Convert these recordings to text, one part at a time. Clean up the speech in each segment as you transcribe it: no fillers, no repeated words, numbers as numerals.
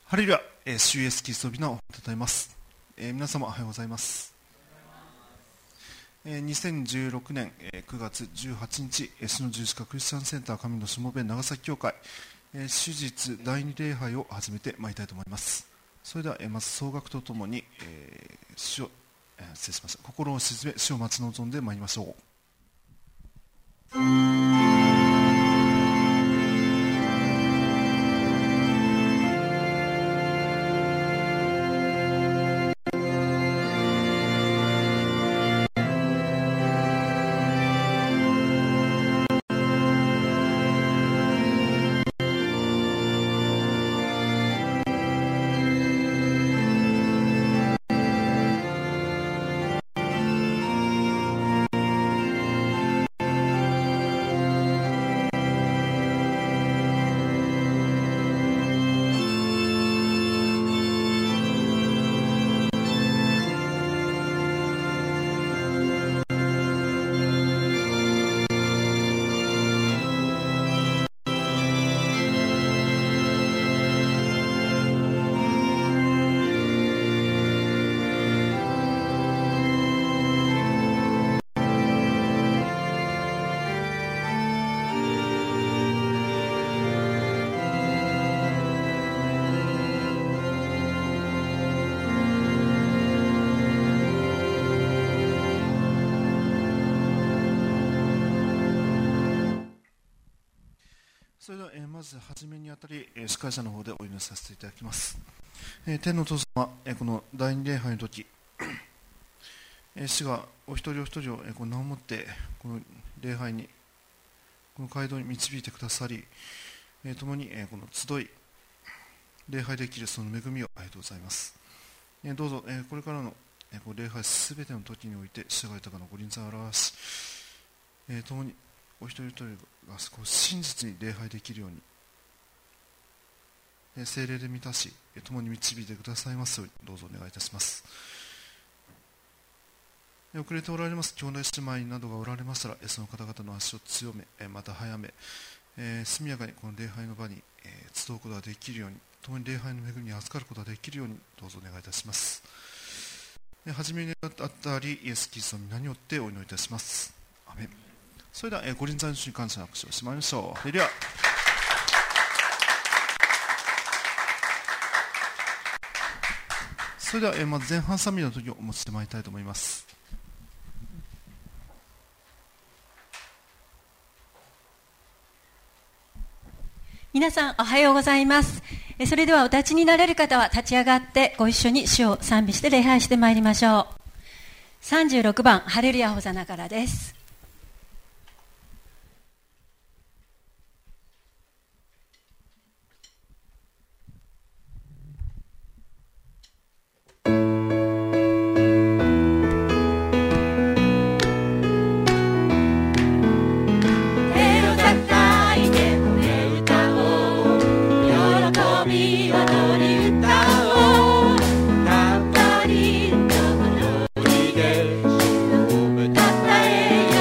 ハレルヤ、主イエスキリストの皆をたたえます。皆様おはようございます。2016年9月18日、主の十字架クリスチャンセンター神のしもべ長崎教会、主日第2礼拝を始めてまいりたいと思います。それではまず総額とともに、心を鎮め主を待ち望んでまいりましょう。それではまず初めにあたり司会者の方でお祈りさせていただきます。天のお父様、この第二礼拝の時、主がお一人お一人を名をもってこの礼拝にこの街道に導いてくださり、共にこの集い礼拝できるその恵みをありがとうございます。どうぞこれからの礼拝すべての時において主が豊かなご臨在を表し、共にお一人一人が真実に礼拝できるように聖霊で満たし共に導いてくださいますようにどうぞお願いいたします。遅れておられます兄弟姉妹などがおられましたらその方々の足を強めまた早め速やかにこの礼拝の場に集うことができるように共に礼拝の恵みに預かることができるようにどうぞお願いいたします。はじめにあたりイエス・キリストの皆によってお祈りいたします。アメン。それではご臨在の主に感謝の拍手をしまいましょう。ハレルヤ。それではまず前半賛美の時をお持ちしてまいりたいと思います。 皆さんおはようございます。それではお立ちになれる方は立ち上がってご一緒に主を賛美して礼拝してまいりましょう。36番ハレルヤホザナからです。 たたえ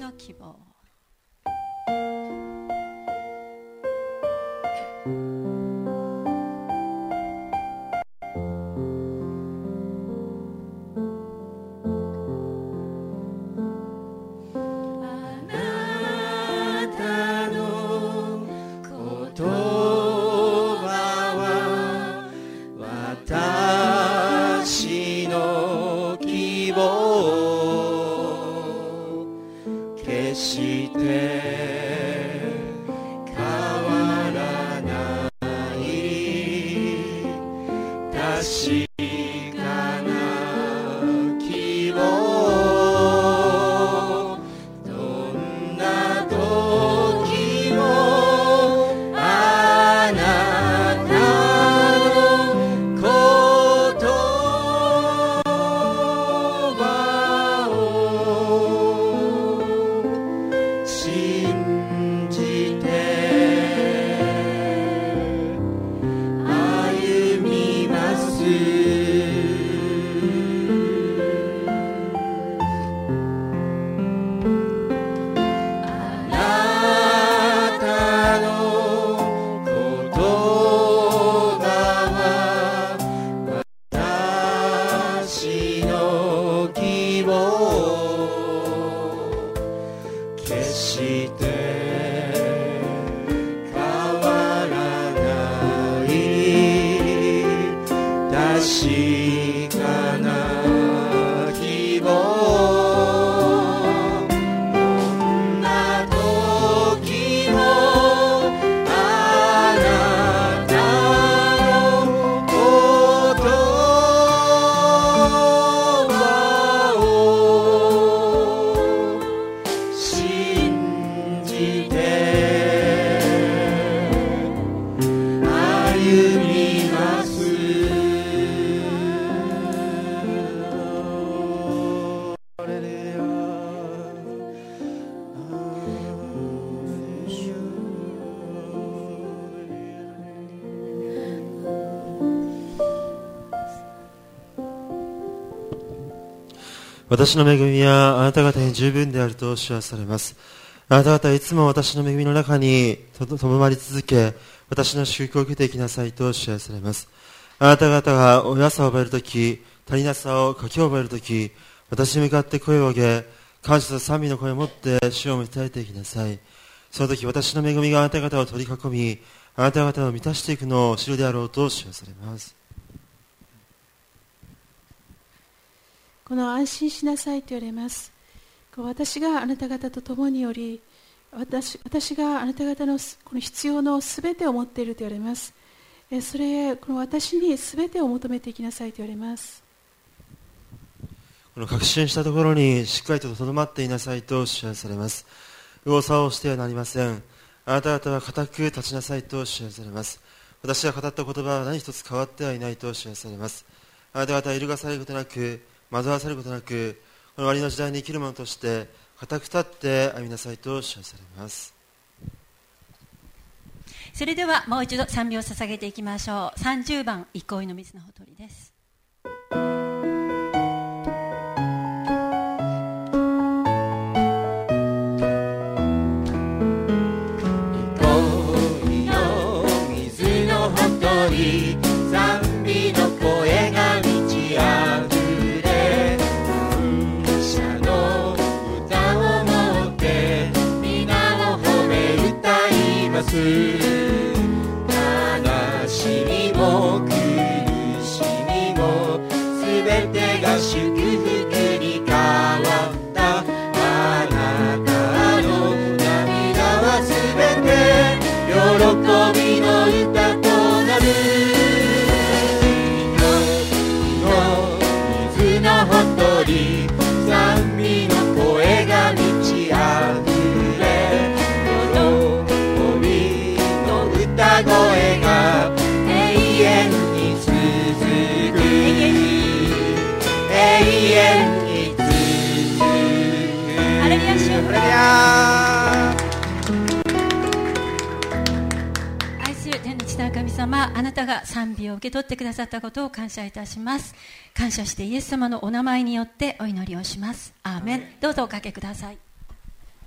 の希望。 私の恵みはあなた方に十分であると知らされます。あなた方はいつも私の恵みの中にとどまり続け、私の祝福を受けていきなさいと知らされます。あなた方がおやさを覚えるとき、足りなさを書き覚えるとき、私に向かって声を上げ、感謝と賛美の声を持って主を満たれていきなさい。その時私の恵みがあなた方を取り囲み、あなた方を満たしていくのを知るであろうと知らされます。 この安心しなさいと言われます。私があなた方と共におり、私があなた方のこの必要のすべてを持っていると言われます。それこの私にすべてを求めていきなさいと言われます。 この確信したところにしっかりととどまっていなさいと知らされます。右往左往してはなりません。あなた方は固く立ちなさいと知らされます。私が語った言葉は何一つ変わってはいないと知らされます。あなた方は揺るがされることなく、惑わされることなく、この終わりの時代に生きる者として固く立って歩みなさいと知らされます。 それではもう一度賛美を捧げていきましょう。30番憩いの水のほとりです。 憩いの水のほとり、賛美の声が満ち溢れ、感謝の歌を持って皆を褒め歌います。悲しみも苦しみもすべてが祝福に変わった。あなたの涙はすべて喜びの歌となる。水のほとり、賛美の声が満ち溢れ、喜びの歌声が永遠に続く、永遠に続く。 ハレルヤ主よ、 ハレルヤ。 愛する天の父なる神様、あなたが賛美を受け取ってくださったことを感謝いたします。感謝してイエス様のお名前によってお祈りをします。アーメン。どうぞおかけください。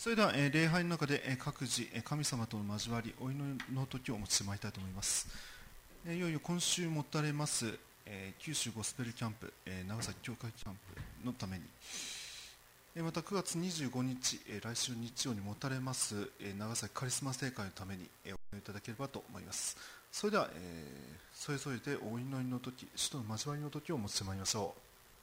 それでは、礼拝の中で、各自、神様との交わり、お祈りの時を持ちてまいりたいと思います。いよいよ今週持たれます、九州ゴスペルキャンプ、長崎教会キャンプのために、また9月25日、来週日曜に持たれます、長崎カリスマ聖会のために、お祈りいただければと思います。それでは、それぞれでお祈りの時、主との交わりの時を持ちてまいりましょう。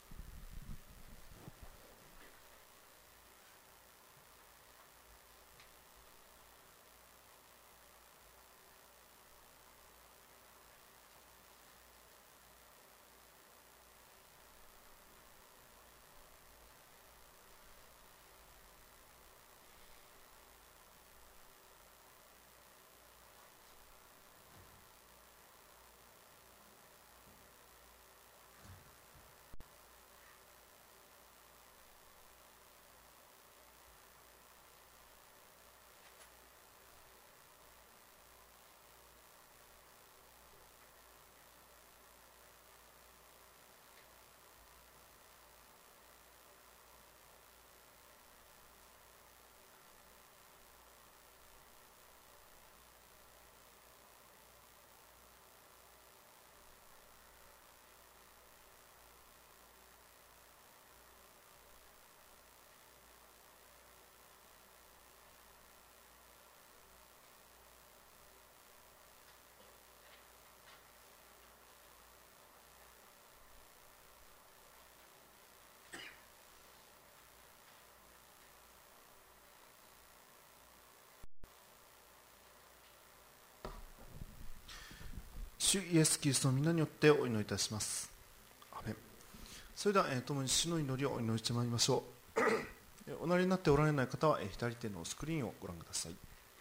主イエスキリストの皆によってお祈りいたします。アメン。それでは、共に主の祈りをお祈りしてまいりましょう。おなりになっておられない方は、左手のスクリーンをご覧ください。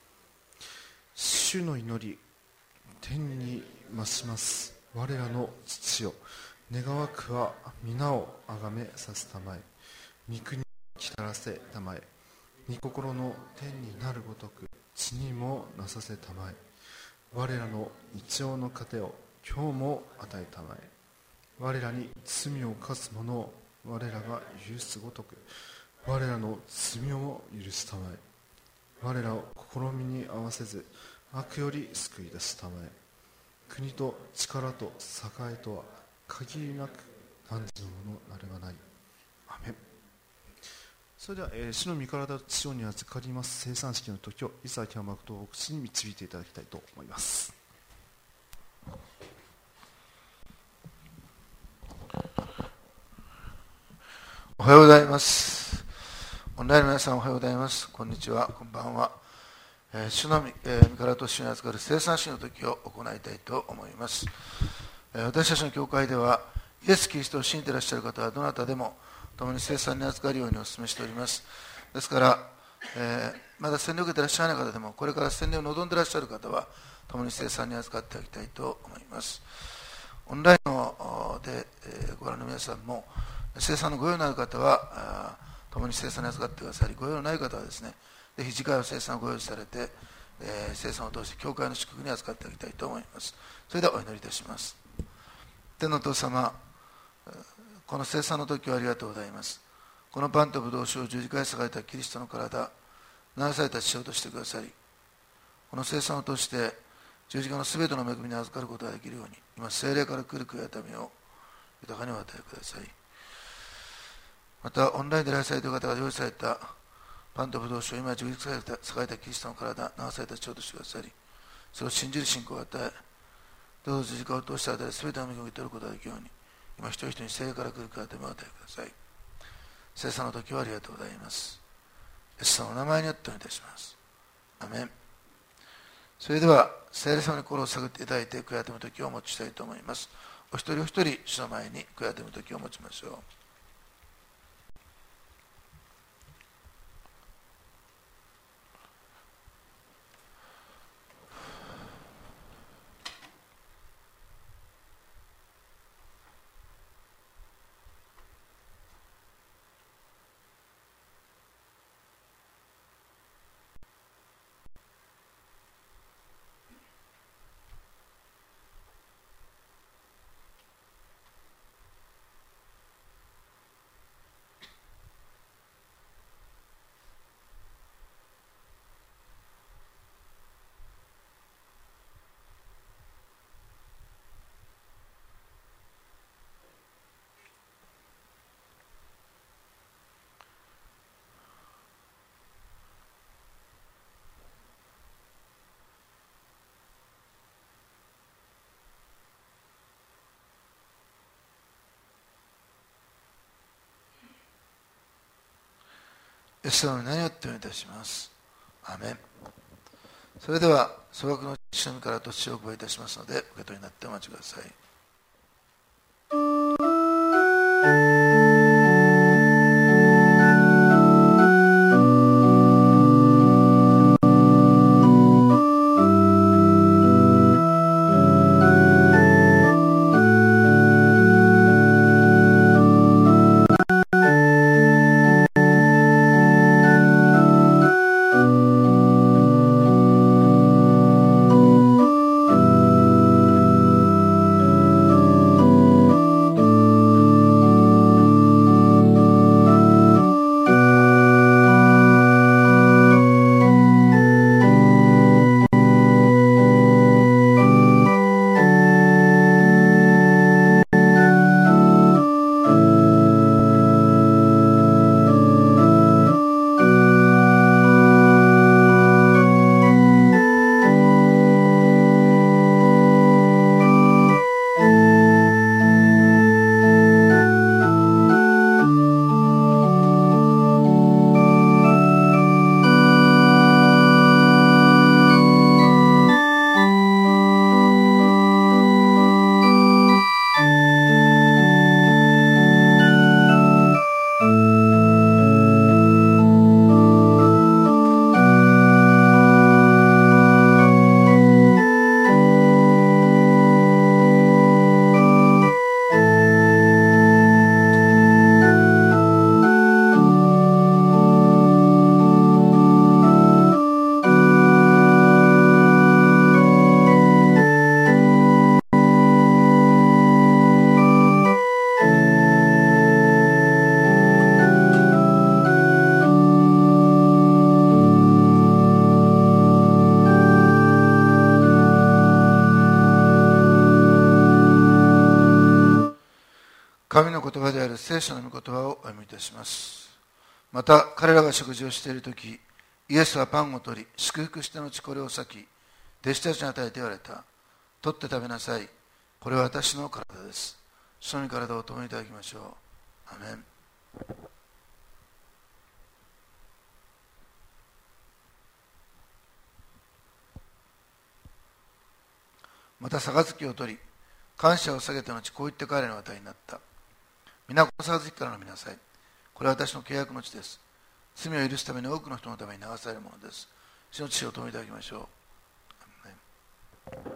主の祈り、天に増します我らの父よ、願わくは皆をあがめさせたまえ、御国を来たらせたまえ、御心の天になるごとく地にもなさせたまえ、我らの日曜の糧を今日も与えたまえ、我らに罪を犯す者を我らが許すごとく我らの罪を許したまえ、我らを試みに合わせず悪より救い出したまえ、国と力と栄とは限りなく何時のものなればない。アメン。それでは、主の御体と地上に預かります生産式の時をイサキヤマクト牧師に導いていただきたいと思います。 おはようございます。オンラインの皆さん、おはようございます。こんにちは、こんばんは。主の御体と地上に預かる生産式の時を行いたいと思います。私たちの教会ではイエス・キリストを信じていらっしゃる方はどなたでも共に聖餐に預かるようにお勧めしております。ですから、まだ洗礼を受けていらっしゃらない方でも、これから洗礼を望んでいらっしゃる方は、共に聖餐に預かっていただきたいと思います。オンラインでご覧の皆さんも、聖餐のご用のある方は、共に聖餐に預かってくださり、ご用のない方はですね、ぜひ次回は聖餐をご用意されて、聖餐を通して教会の祝福に預かっていただきたいと思います。それではお祈りいたします。天のお父様、この聖餐の時をありがとうございます。このパンとブドウ酒を十字架に捧げたキリストの体、流された血をとしてくださり、この聖餐を通して十字架のすべての恵みに預かることができるように、今聖霊から来る悔い改めを豊かにお与えください。またオンラインで礼拝されている方が用意されたパンとブドウ酒を今十字架に捧げたキリストの体、流された血をとしてくださり、それを信じる信仰を与え、どうぞ十字架を通して与えるすべての恵みを受け取ることができるように、今一人一人に聖霊から来る悔い改めを与えください。聖餐の時はありがとうございます。イエス様のお名前によってお願いいたします。アメン。それでは聖霊様に心を探っていただいて悔い改めの時をお持ちしたいと思います。お一人お一人主の前に悔い改めの時を持ちましょう。 イエス様の名によってお願いいたします。アーメン。それでは総額の父の身から土地をお配りいたしますので、受け取りになってお待ちください。神の言葉である聖書の御言葉をお読みいたします。また彼らが食事をしているとき、イエスはパンを取り、祝福して後これを裂き、弟子たちに与えて言われた。取って食べなさい。これは私の体です。主の御体を共にいただきましょう。アーメン。また杯を取り、感謝を下げた後、こう言って彼らの与えになった。皆この杯から飲みなさい。これは私の契約の地です。罪を許すために多くの人のために流されるものです。主の血を共にいただきましょう。アーメン。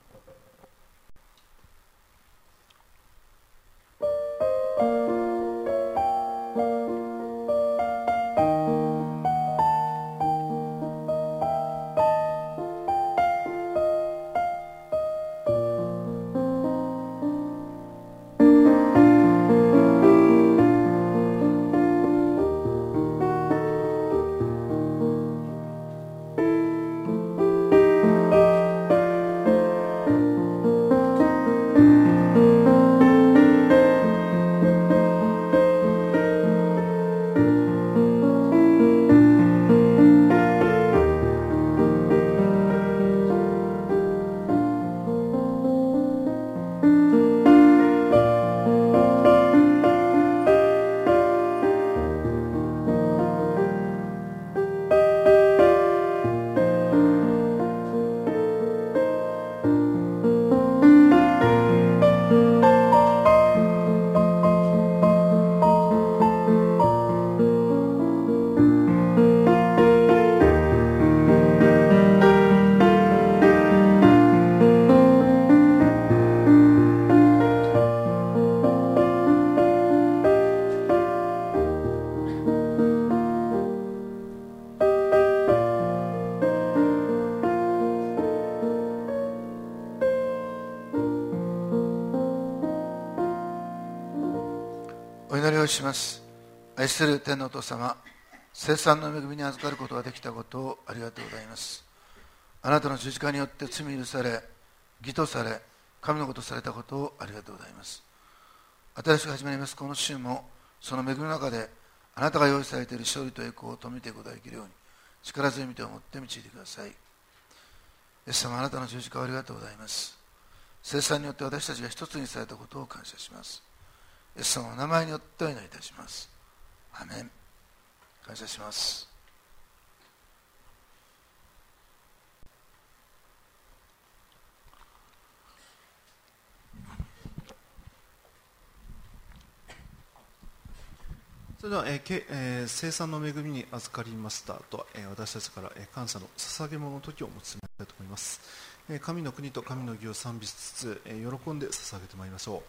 お祈りをします。愛する天のお父様、聖餐の恵みに預かることができたことをありがとうございます。あなたの十字架によって罪許され、義とされ、神のことされたことをありがとうございます。新しく始まりますこの週も、その恵みの中であなたが用意されている勝利と栄光を止めていくことができるように、力強い御手を持って導いてください。イエス様、あなたの十字架をありがとうございます。聖餐によって私たちが一つにされたことを感謝します。イエス様の名前によってお祈りいたします。アメン。 感謝します。 それでは、生産の恵みに預かりましたと、私たちから、感謝の捧げ物の時を持ちまいたいと思います。神の国と神の義を賛美しつつ、喜んで捧げてまいりましょう。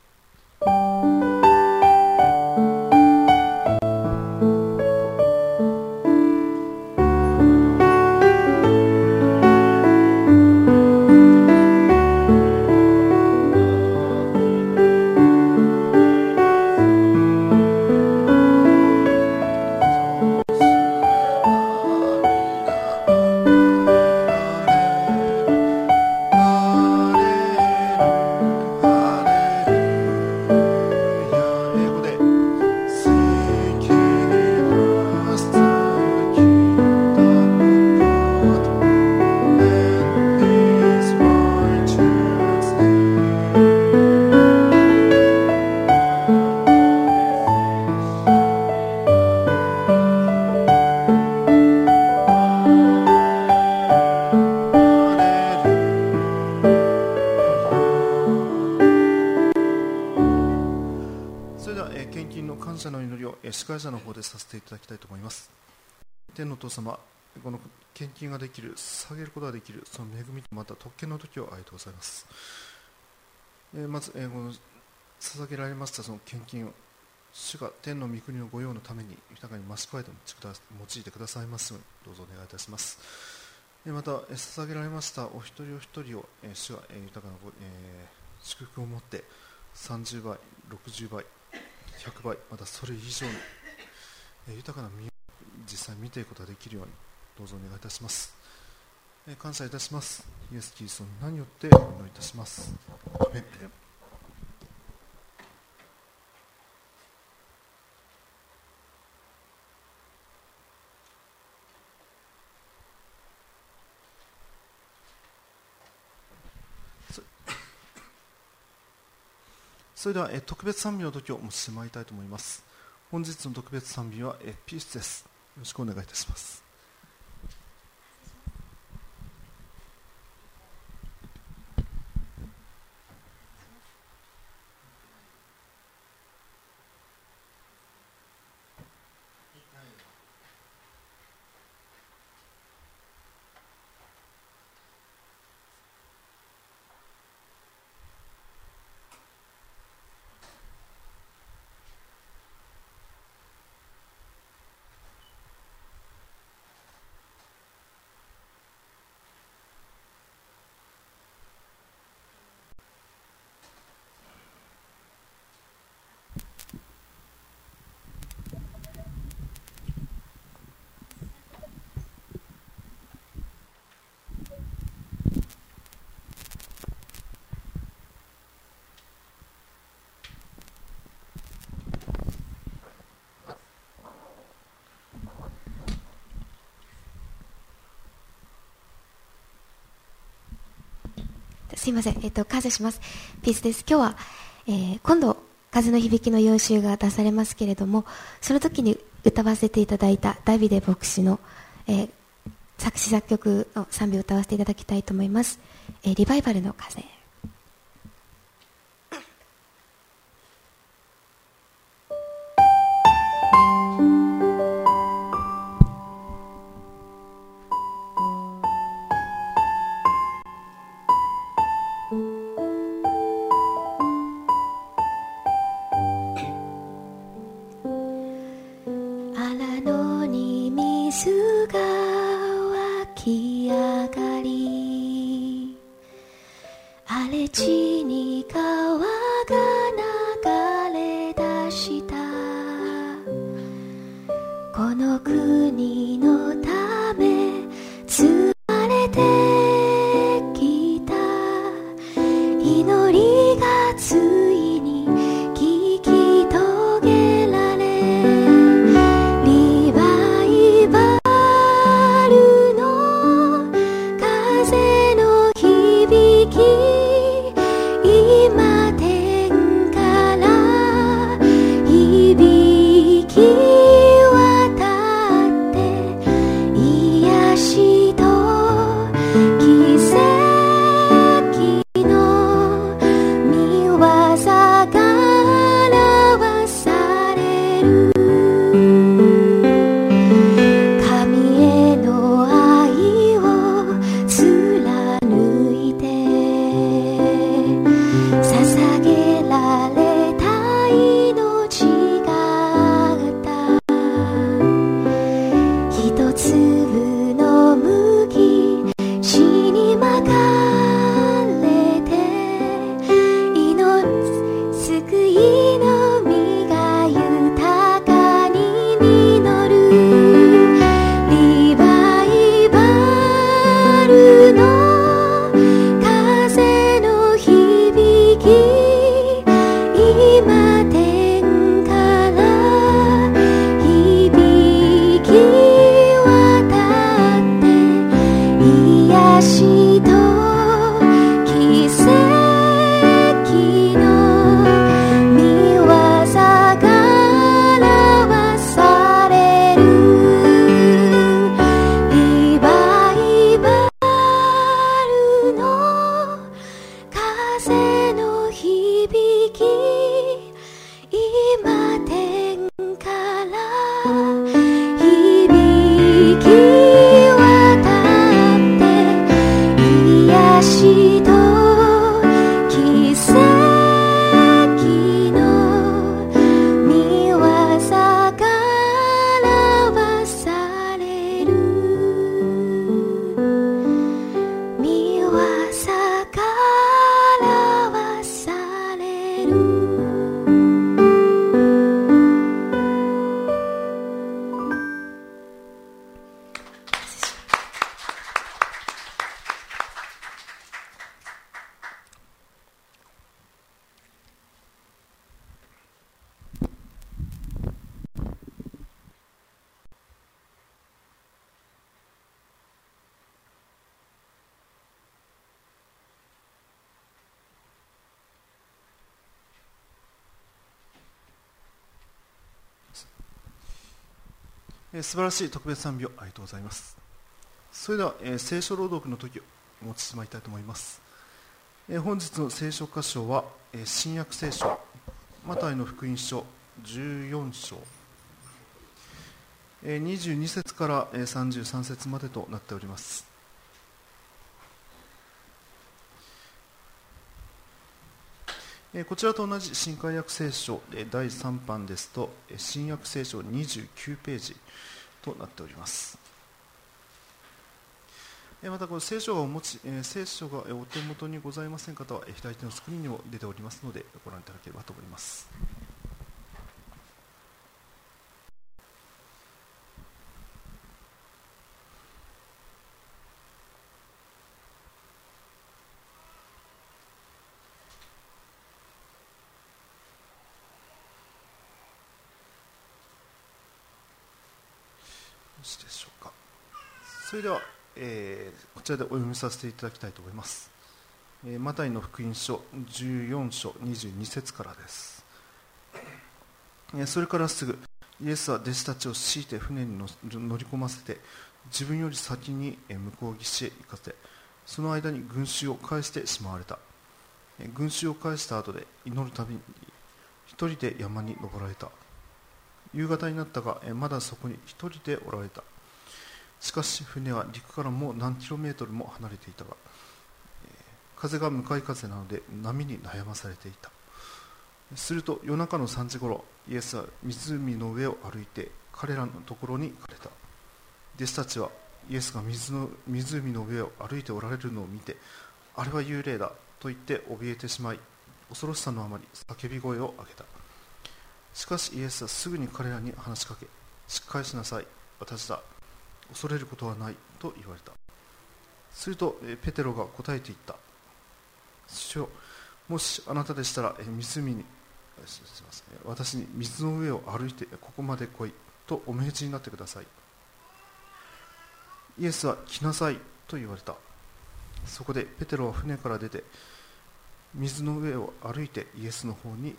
司会者の方でさせていただきたいと思います。天のお父様、この献金ができる、捧げることができる、その恵みとまた特権の時をありがとうございます。まず、この捧げられましたその献金を、主が天の御国の御用のために豊かに増し加えて用いてくださいますように、どうぞお願いいたします。また、捧げられましたお一人お一人を、主が豊かな祝福を持って30倍、60倍、100倍、またそれ以上に豊かな実を実際見ていくことができるようにどうぞお願いいたします。感謝いたします。イエス・キリストの名によってお祈りいたします。アメン。それでは特別賛美の時を持ちしてまいりたいと思います。本日の特別賛美はピースです。よろしくお願いいたします。 すいません、感謝します。ピースです。今日は、今度風の響きの4週が出されますけれども、その時に歌わせていただいたダビデ牧師の、作詞作曲の賛美を歌わせていただきたいと思います。リバイバルの風。 響き渡素晴らしい特別賛美をありがとうございます。それでは、聖書朗読の時をお持ちしてまいりたいと思います。本日の聖書箇所は、新約聖書マタイの福音書14章22節から33節までとなっております。こちらと同じ新海約聖書第3版ですと、新約聖書29ページとなっております。またこの聖書がお手元にございません方は左手のスクリーンにも出ておりますのでご覧いただければと思います。でしょうか。それでは、こちらでお読みさせていただきたいと思います。マタイの福音書14章22節からです。それからすぐイエスは弟子たちを強いて船に乗り込ませて自分より先に向こう岸へ行かせ、その間に群衆を返してしまわれた。群衆を返した後で祈るたびに一人で山に登られた。夕方になったが、まだそこに一人でおられた。しかし船は陸からもう何キロメートルも離れていたが、風が向かい風なので波に悩まされていた。すると夜中の3時ごろ、イエスは湖の上を歩いて彼らのところに行かれた。弟子たちはイエスが湖の上を歩いておられるのを見て、あれは幽霊だと言って怯えてしまい、恐ろしさのあまり叫び声を上げた。しかしイエスはすぐに彼らに話しかけ、しっかりしなさい、私だ、恐れることはないと言われた。するとペテロが答えて言った。主よ、もしあなたでしたら私に水の上を歩いてここまで来いとお命じになってください。イエスは来なさいと言われた。そこでペテロは船から出て水の上を歩いてイエスの方に行った。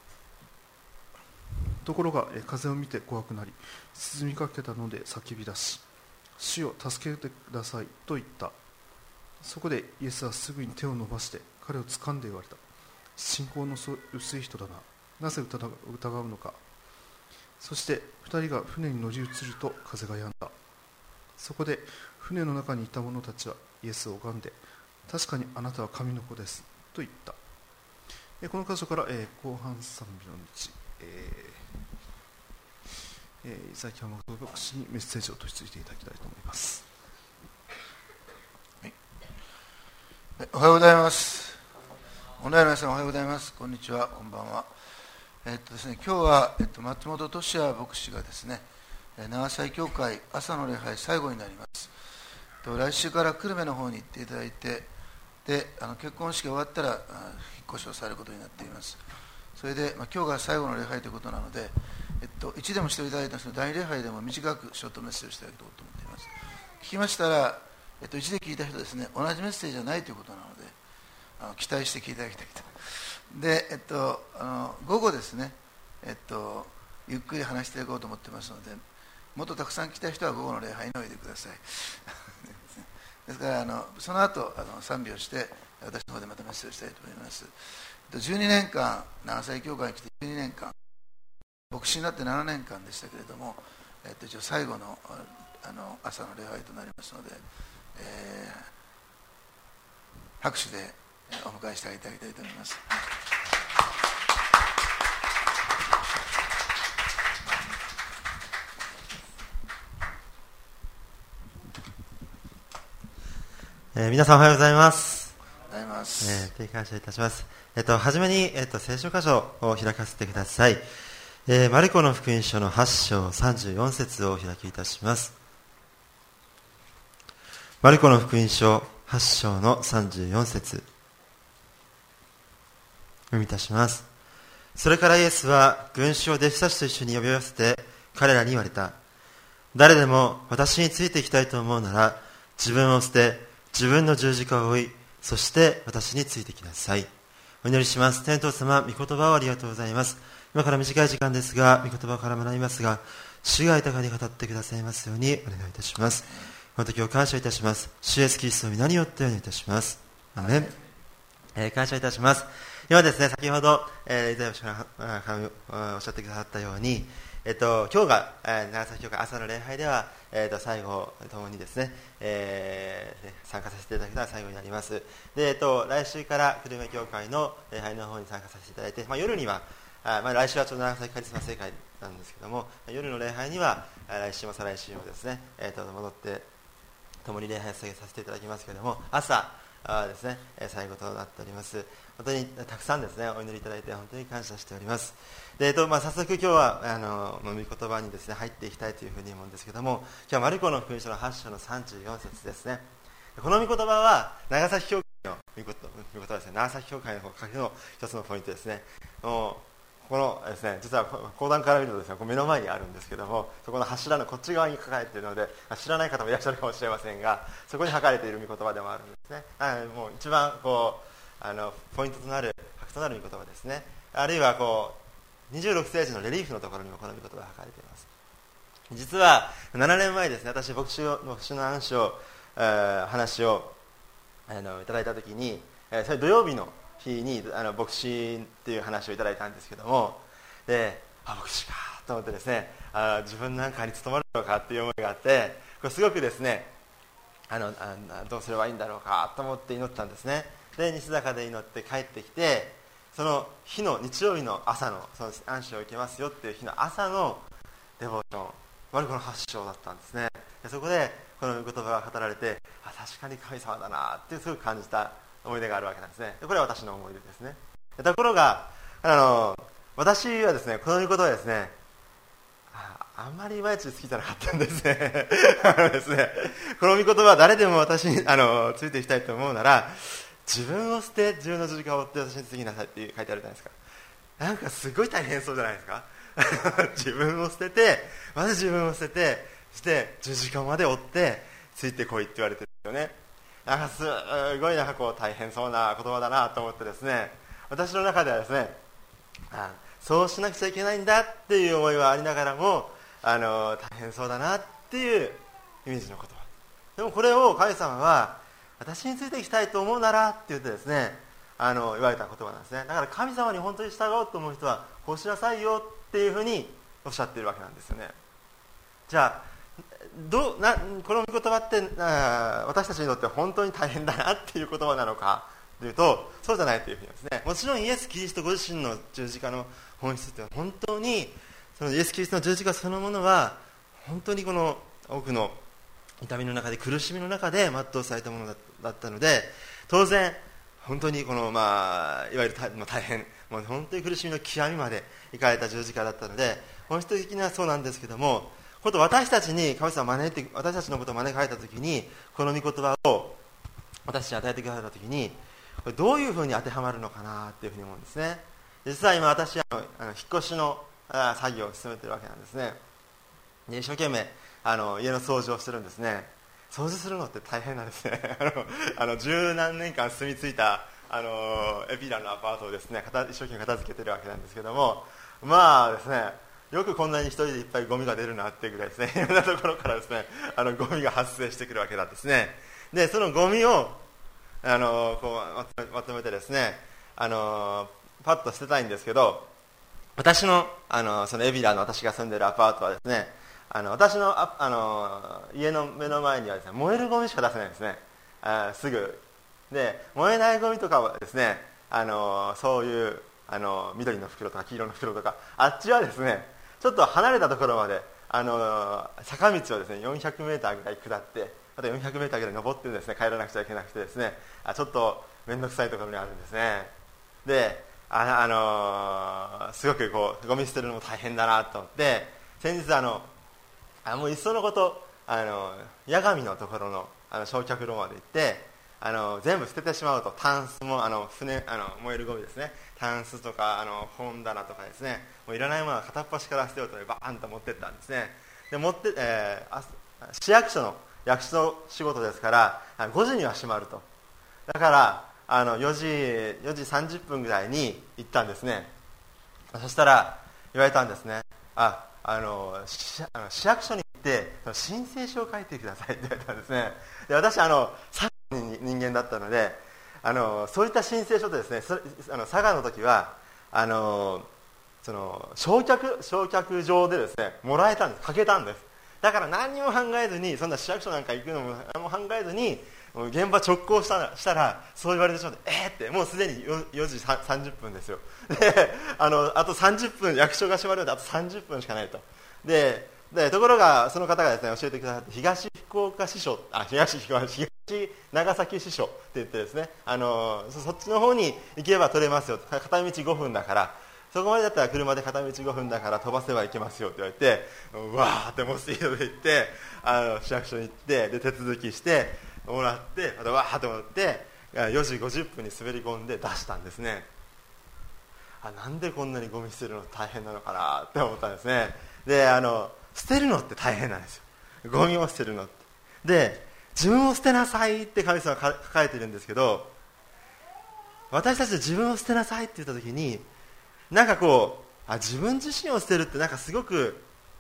ところが風を見て怖くなり、沈みかけたので叫び出し、主よ助けてくださいと言った。そこでイエスはすぐに手を伸ばして彼を掴んで言われた。信仰の薄い人だな、なぜ疑うのか。そして2人が船に乗り移ると風が止んだ。そこで船の中にいた者たちはイエスを拝んで、確かにあなたは神の子ですと言った。この箇所から、後半賛美の道、伊崎山本牧師にメッセージを取り付いていただきたいと思います。 はい、おはようございます。オンラインの皆さんおはようございます。こんにちは、こんばんは。ですね、今日は、松本俊也牧師がですね、長崎教会朝の礼拝最後になります。来週から久留米の方に行っていただいて、で結婚式が終わったら引っ越しをされることになっています。それで、今日が最後の礼拝ということなので、1でもしていただいたんですけど、第2礼拝でも短くショートメッセージをしていただこうと思っています。聞きましたら、1で聞いた人ですね、同じメッセージじゃないということなので、期待して聞いていただきたいと。で、午後ですね、ゆっくり話していこうと思ってますので、もっとたくさん来た人は午後の礼拝においでください。ですからその後賛美をして、私の方でまたメッセージしたいと思います。12年間、長崎教会に来て12年間、牧師になって7年間でしたけれども、一応最後の、朝の礼拝となりますので、拍手でお迎えしていただきたいと思います。 皆さんおはようございます。 おはようございます。 感謝いたします。はじめに、聖書箇所を開かせてください。マルコの福音書の8章34節をお開きいたします。マルコの福音書8章の34節読みいたします。それからイエスは群衆を弟子たちと一緒に呼び寄せて彼らに言われた。誰でも私についていきたいと思うなら、自分を捨て自分の十字架を追い、そして私についてきなさい。お祈りします。天父様、御言葉をありがとうございます。今から短い時間ですが、御言葉から学びますが、 主が豊かに語ってくださいますようにお願いいたします。この時を感謝いたします。主イエスキリストの皆によってお願いいたします。アメン。感謝いたします。今ですね、先ほどイザヤ氏がおっしゃってくださったように、今日が、長崎教会朝の礼拝では、最後ともにですね、参加させていただくのは最後になります。で、来週から久留米教会の礼拝の方に参加させていただいて、夜には来週はちょうど長崎カリスマ聖会なんですけども、夜の礼拝には来週も再来週もですね、戻って共に礼拝をさせていただきますけれども、朝ですね、最後となっております。本当にたくさんですね、お祈りいただいて本当に感謝しております。で、早速今日は御言葉にですね入っていきたいというふうに思うんですけども、今日はマルコの福音書の8章の34節ですね。この御言葉は長崎教会の御言葉ですね。長崎教会の書きの一つのポイントですね。このですね、実は講談から見るとですね、目の前にあるんですけども、そこの柱のこっち側に書かれているので、知らない方もいらっしゃるかもしれませんが、そこに書かれている御言葉でもあるんですね。もう一番ポイントとなる核となる御言葉ですね。あるいは26世紀のレリーフのところにもこの御言葉が書かれています。実は7年前ですね、私牧師の話をいただいたときに、それ土曜日の日に牧師っていう話をいただいたんですけども、で牧師かと思ってですね、自分なんかに務まるのかっていう思いがあって、これすごくですねどうすればいいんだろうかと思って祈ったんですね。で西坂で祈って帰ってきて、その日の日曜日の朝のその安息を受けますよっていう日の朝のデボーション、マルコの8章だったんですね。でそこでこの言葉が語られて、確かに神様だなってすごく感じた思い出があるわけなんですね。でこれは私の思い出ですね。ところが私はですね、この言葉はですね、あんまりいまいち好きじゃなかったんですね。ですね、この御言葉は誰でも私についていきたいと思うなら、自分を捨て自分の十字架を追って私についてきなさいって書いてあるじゃないですか。なんかすごい大変そうじゃないですか。自分を捨てて、まず自分を捨てて、そして十字架まで追ってついてこいって言われてるんですよね。なんかすごい大変そうな言葉だなと思ってですね、私の中ではですね、そうしなくちゃいけないんだっていう思いはありながらも、大変そうだなっていうイメージの言葉。でもこれを神様は、私についていきたいと思うならって言ってですね、言われた言葉なんですね。だから神様に本当に従おうと思う人はこうしなさいよっていうふうにおっしゃっているわけなんですよね。じゃあこの言葉って私たちにとって本当に大変だなっていう言葉なのかというと、そうじゃないというふうにですね。もちろんイエス・キリストご自身の十字架の本質というのは本当にそのイエス・キリストの十字架そのものは本当にこの多くの痛みの中で苦しみの中で全うされたものだったので、当然本当にいわゆる大変、もう本当に苦しみの極みまでいかれた十字架だったので、本質的にはそうなんですけども、私たちに神様が私たちのことを招かれたときに、この御言葉を私たちに与えてくださったときに、これどういうふうに当てはまるのかなというふうに思うんですね。実は今私は引っ越しの作業を進めているわけなんですね。で一生懸命家の掃除をしてるんですね。掃除するのって大変なんですね。十何年間住み着いたエピラのアパートをですね、一生懸命片付けてるわけなんですけども、ですね、よくこんなに一人でいっぱいゴミが出るなっていうぐらいですね、いろんなところからですね、ゴミが発生してくるわけなんですね。でそのゴミをまとめてですね、パッと捨てたいんですけど、私のそのエビラの私が住んでいるアパートはですね、私の家の目の前にはですね、燃えるゴミしか出せないんですね。すぐで燃えないゴミとかはですね、そういう緑の袋とか黄色の袋とか、あっちはですねちょっと離れたところまで坂道をですね 400m ぐらい下って、あと 400m ぐらい登ってですね帰らなくちゃいけなくてですね、ちょっと面倒くさいところにあるんですね。ですごくゴミ捨てるのも大変だなと思って、先日もういっそのこと八神のところの焼却炉まで行って全部捨ててしまうと、タンスも燃えるゴミですね、タンスとか本棚とかですね、もういらないものは片っ端から捨てようとバーンと持ってったんですね。で市役所の役所仕事ですから5時には閉まると。だから4時30分ぐらいに行ったんですね。そしたら言われたんですね、 市役所に行って申請書を書いてくださいって言われたんですね。で私佐賀の人間だったのでそういった申請書とですね佐賀の時はその焼却場でですねもらえたんです、書けたんです。だから何にも考えずに、そんな市役所なんか行くのも何も考えずに現場直行したらそう言われてしまって、ってもうすでに4時30分ですよ。であと30分、役所が閉まるのであと30分しかないと。でところがその方がですね教えてくださって、東長崎支所って言ってですねそっちの方に行けば取れますよ、片道5分だから、そこまでだったら車で片道5分だから飛ばせば行けますよって言われて、うわーってもうスピードで行って市役所に行って、で手続きしてもらって、またわーって思って4時50分に滑り込んで出したんですね。なんでこんなにゴミ捨てるの大変なのかなって思ったんですね。で捨てるのって大変なんですよ、ゴミを捨てるのって。で自分を捨てなさいって神様が書かれてるんですけど、私たちで自分を捨てなさいって言った時になんか自分自身を捨てるってなんかすごく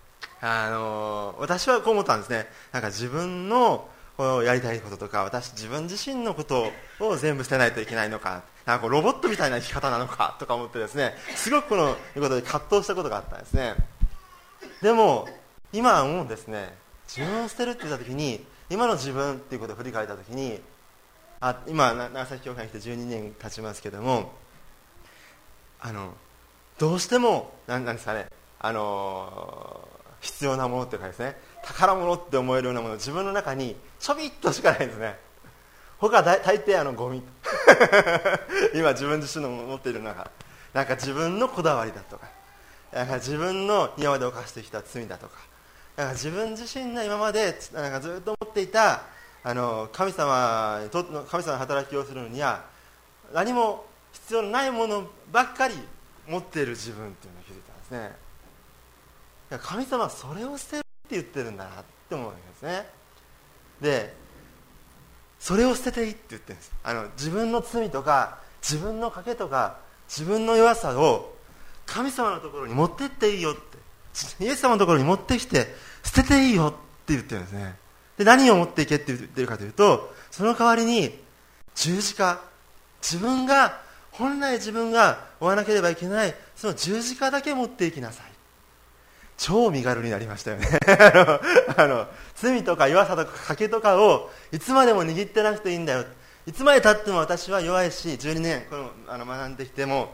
私はこう思ったんですね。なんか自分のやりたいこととか自分自身のことを全部捨てないといけないのか、なんかロボットみたいな生き方なのかとか思ってですね、すごくこのことで葛藤したことがあったんですね。でも今は思うんですね、自分を捨てるって言った時に、今の自分っていうことを振り返った時に今長崎教会に来て12年経ちますけども、どうしてもなんですかね、必要なものっていうかですね、宝物って思えるようなもの、自分の中にちょびっとしかないんですね。他は大抵ゴミ今自分自身の持っている中、なんか自分のこだわりだとか、なんか自分の今まで犯してきた罪だとか、なんか自分自身が今までなんかずっと持っていた神様の働きをするのには何も必要のないものばっかり持っている自分っていうのを気づいたんですね。神様はそれを捨てるって言ってるんだなって思うんですね。でそれを捨てていいって言ってるんです。自分の罪とか自分の賭けとか自分の弱さを神様のところに持ってっていいよって、イエス様のところに持ってきて捨てていいよって言ってるんですね。で何を持っていけって言ってるかというと、その代わりに十字架、本来自分が追わなければいけないその十字架だけ持っていきなさい。超身軽になりましたよね罪とか弱さとか賭けとかをいつまでも握ってなくていいんだよ。いつまでたっても私は弱いし、12年学んできても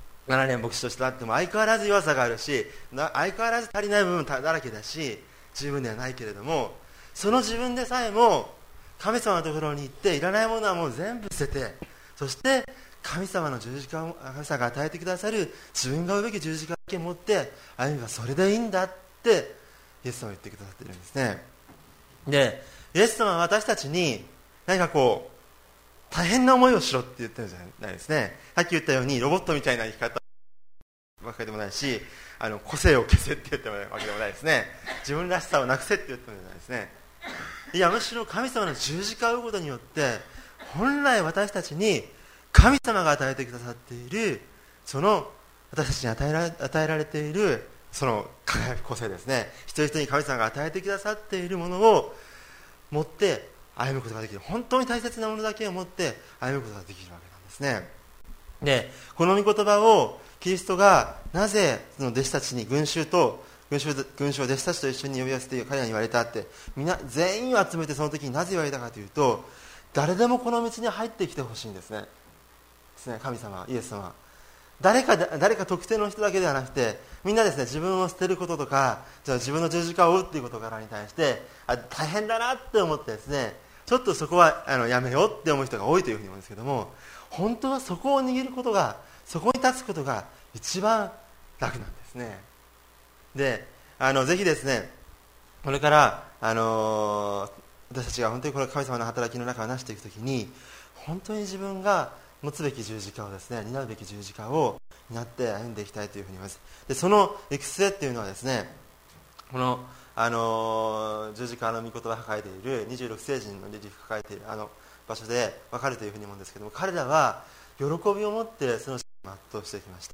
7年牧師としてあっても相変わらず弱さがあるし、相変わらず足りない部分だらけだし、十分ではないけれども、その自分でさえも神様のところに行っていらないものはもう全部捨てて、そして神様の十字架を神様が与えてくださる自分が負うべき十字架だけ持って歩めばそれでいいんだってイエス様は言ってくださっているんですね。でイエス様は私たちに何か大変な思いをしろって言ってるんじゃないですね。さっき言ったようにロボットみたいな生き方ばかりでもないし、個性を消せって言ってもわけでもないですね。自分らしさをなくせって言ってもないですね。いやむしろ神様の十字架を追うことによって本来私たちに神様が与えてくださっているその私たちに与えられているその輝く個性ですね、一人一人に神様が与えてくださっているものを持って歩むことができる、本当に大切なものだけを持って歩むことができるわけなんですね。でこの御言葉をキリストがなぜその弟子たちに群衆を弟子たちと一緒に呼び寄せて彼らに言われたって、全員を集めてその時になぜ言われたかというと、誰でもこの道に入ってきてほしいんですね。神様、イエス様、誰か特定の人だけではなくて、みんなですね、自分を捨てることとか、自分の十字架を追うっていう事柄に対して大変だなって思ってですね、ちょっとそこはやめようって思う人が多いというふうに思うんですけども、本当はそこを握ることが、そこに立つことが一番楽なんですね。でぜひですね、これから私たちが本当にこの神様の働きの中を成していくときに、本当に自分が持つべき十字架をですね、担うべき十字架を担って歩んでいきたいというふうに思います。でその行く末っていうのはですね、この十字架の御言葉が書かれている26聖人のリリーフが書かれている場所で分かるというふうに思うんですけども、彼らは喜びを持ってその使命を全うしてきました。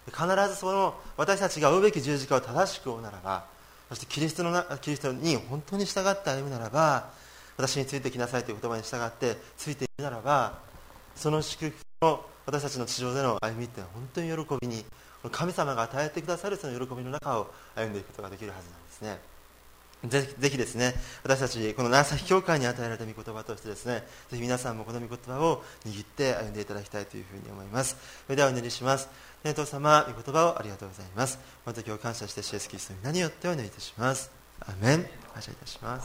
必ずその私たちが追うべき十字架を正しく追うならば、そしてキリストに本当に従って歩むならば、私についてきなさいという言葉に従ってついているならば、その祝福の私たちの地上での歩みっていうのは本当に喜びに、神様が与えてくださるその喜びの中を歩んでいくことができるはずなんですね。ぜひですね、私たちこの長崎教会に与えられた御言葉としてですね、ぜひ皆さんもこの御言葉を握って歩んでいただきたいというふうに思います。それではお祈りします。天父様、御言葉をありがとうございます。この時を感謝して、イエスキリストの皆によってお祈りいたします。アーメン。感謝いたします。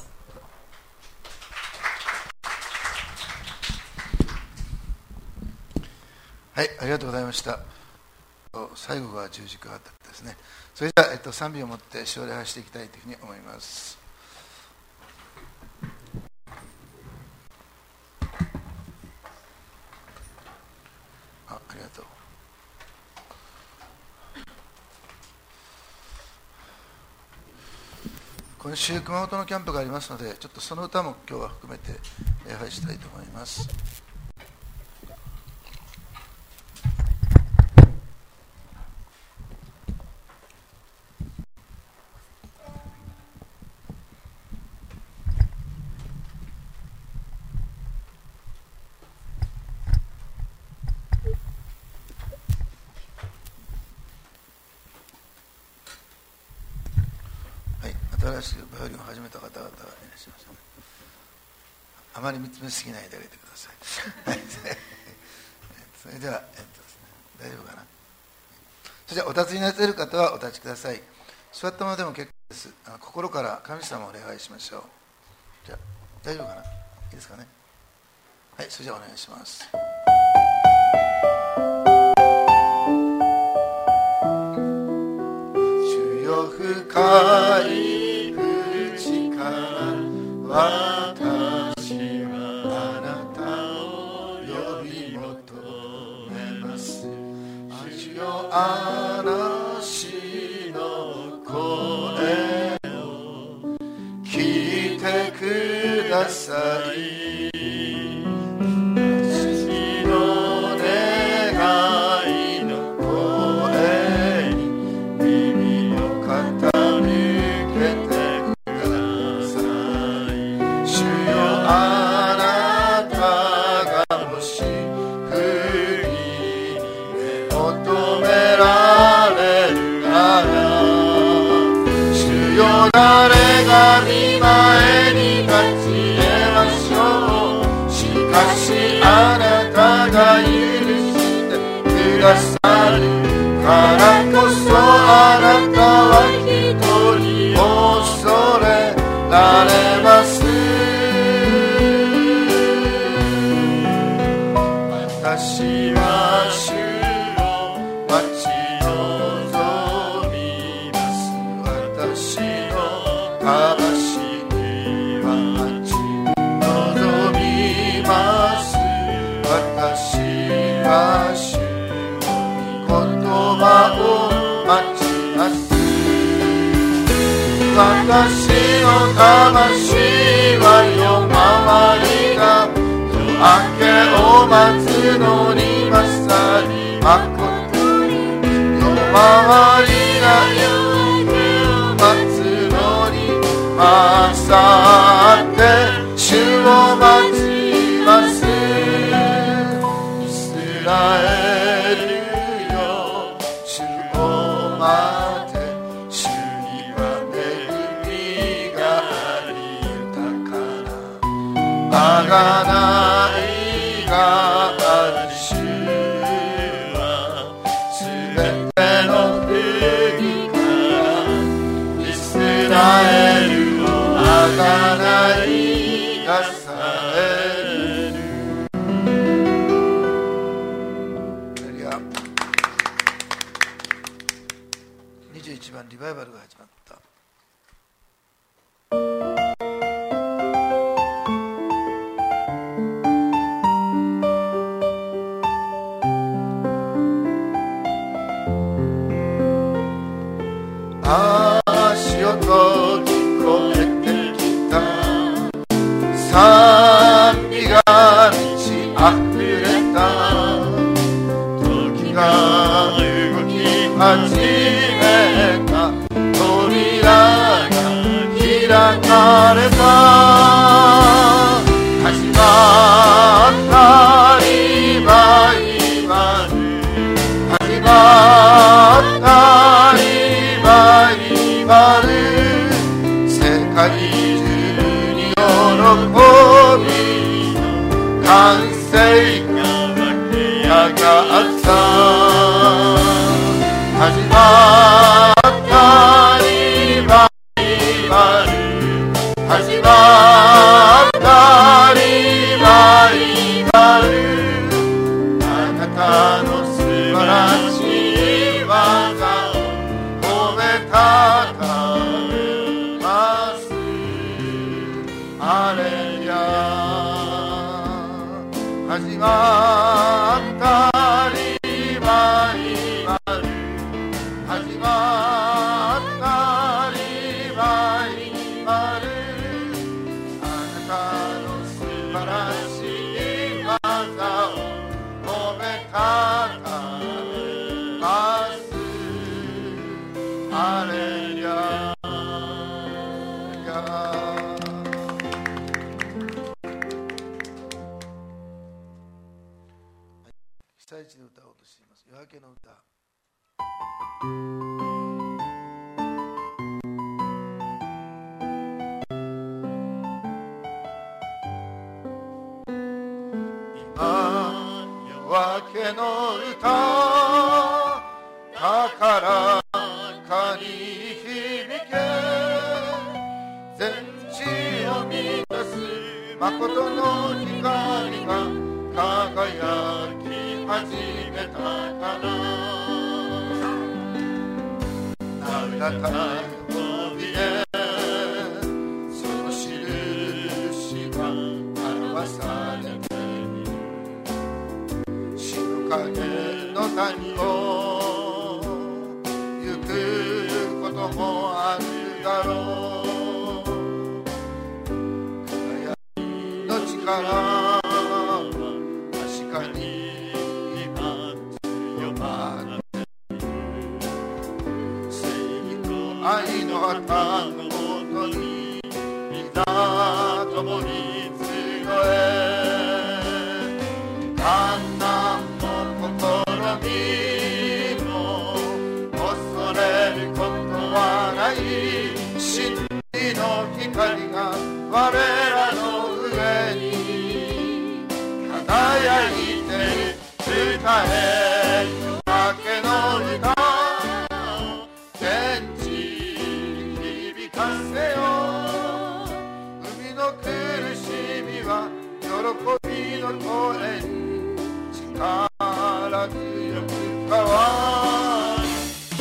はい、ありがとうございました。最後が十字架だったですね。それでは、賛美をもって主を礼拝していきたいというふうに思います。ありがとう。今週熊本のキャンプがありますので、ちょっとその歌も今日は含めて礼拝したいと思います。新しくバイオリンを始めた方々がいらっしゃいますので、あまり見つめすぎないであげてください。それでは、大丈夫かな。それではお立ちになっている方はお立ちください。座ったままでも結構です。心から神様を礼拝しましょう。じゃあ大丈夫かな。いいですかね。はい、それじゃあお願いします。主よ深い私はあなたを呼び求めます。主よ嵐の声を聞いてください。私の願いの声に耳を傾けて誰が御前に立ち得ましょう。しかしあなたが許してくださるからこそ、あなたは一人恐れられます。私は主を待ち望みます。私魂は待ち望みます。私は主の御言葉を待ちます。私の魂は夜回りが夜明けを待つのに勝り、まことに夜回りが夜明けを待つ勝って主を待ちます。イスラエルよ主を待て、主には恵みがあり豊かな贖いがある。主はすべての国からイスラエル贖いがされる。21番リバイバルが始まった。足音聞こえてきた、賛美が満ち溢れた、時が動き始めた扉が開かれた。始まったリバイバル、始まったリバイバル、世界中に喜びの歓声が湧き上がった。始まったリバイバル、始まったリバイバル、あなたの素晴らしい技を褒めたたえます。ハレルヤ。始まったリバイバル、始まったリバイバル、あなたの素晴らしい技を褒めたたえます。ハレルヤ。被災地で歌おうとしています。夜明けの歌。今夜明けの歌、高らかに響け、全地を満たす誠の光が輝き始めたから、名だたる帯でその印が表されている。死の影の谷を行くこともあるだろう。輝きの力愛の旗のもとに皆共に集え、困難も試みも恐れることはない。真理の光が我らの上に輝いて歌え、夜明けの歌を天地響かせよう。海の苦しみは喜びの声に力強く変わる。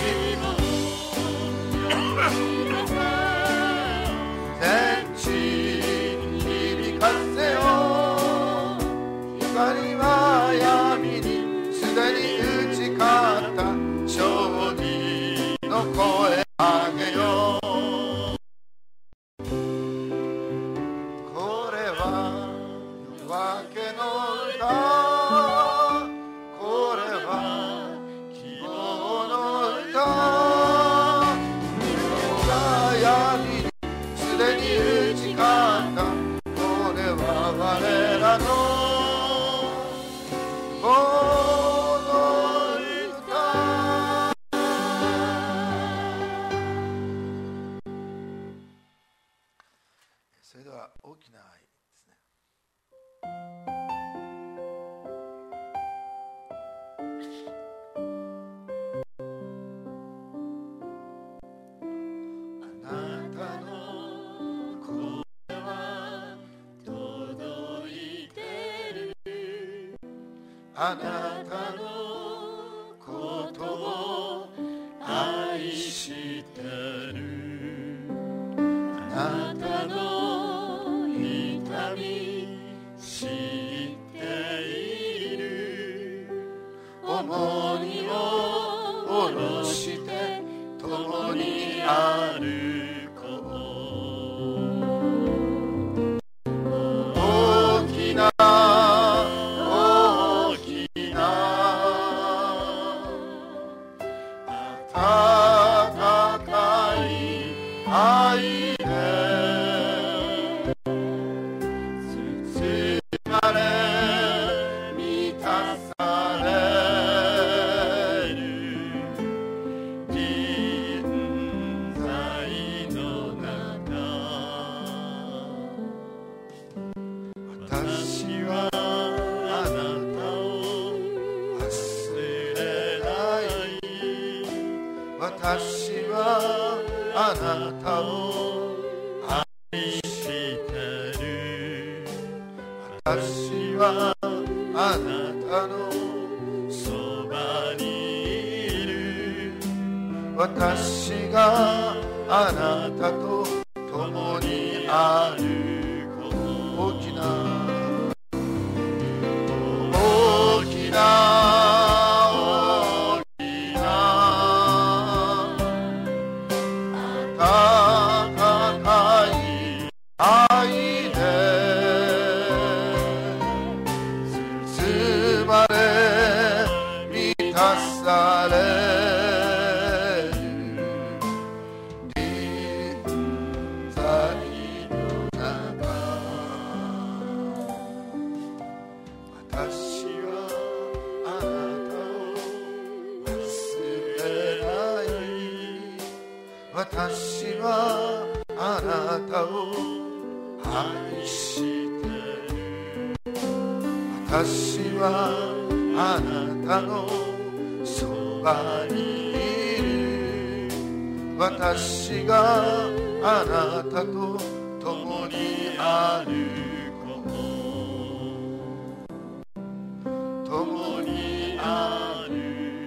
天地に響かせよう。光は闇にすでに打ち勝った。勝利の声あげよう。これは夜明けの歌、これは希望の歌。闇にすでに打ち勝った。これは我らのそれでは大きな愛ですね。あなたの声は届いてる。あなたのことを愛してる。あなたの痛み知っている。重荷を下ろして共に歩こう。大きな大きな愛で包まれ満たされる臨在の中、私はあなたを忘れない。私はあなたを愛してる。私はあなたのそばにいる。私があなたと共にあること。大きな私はあなたを愛してる。私はあなたのそばにいる。私があなたと共にあること。共にある。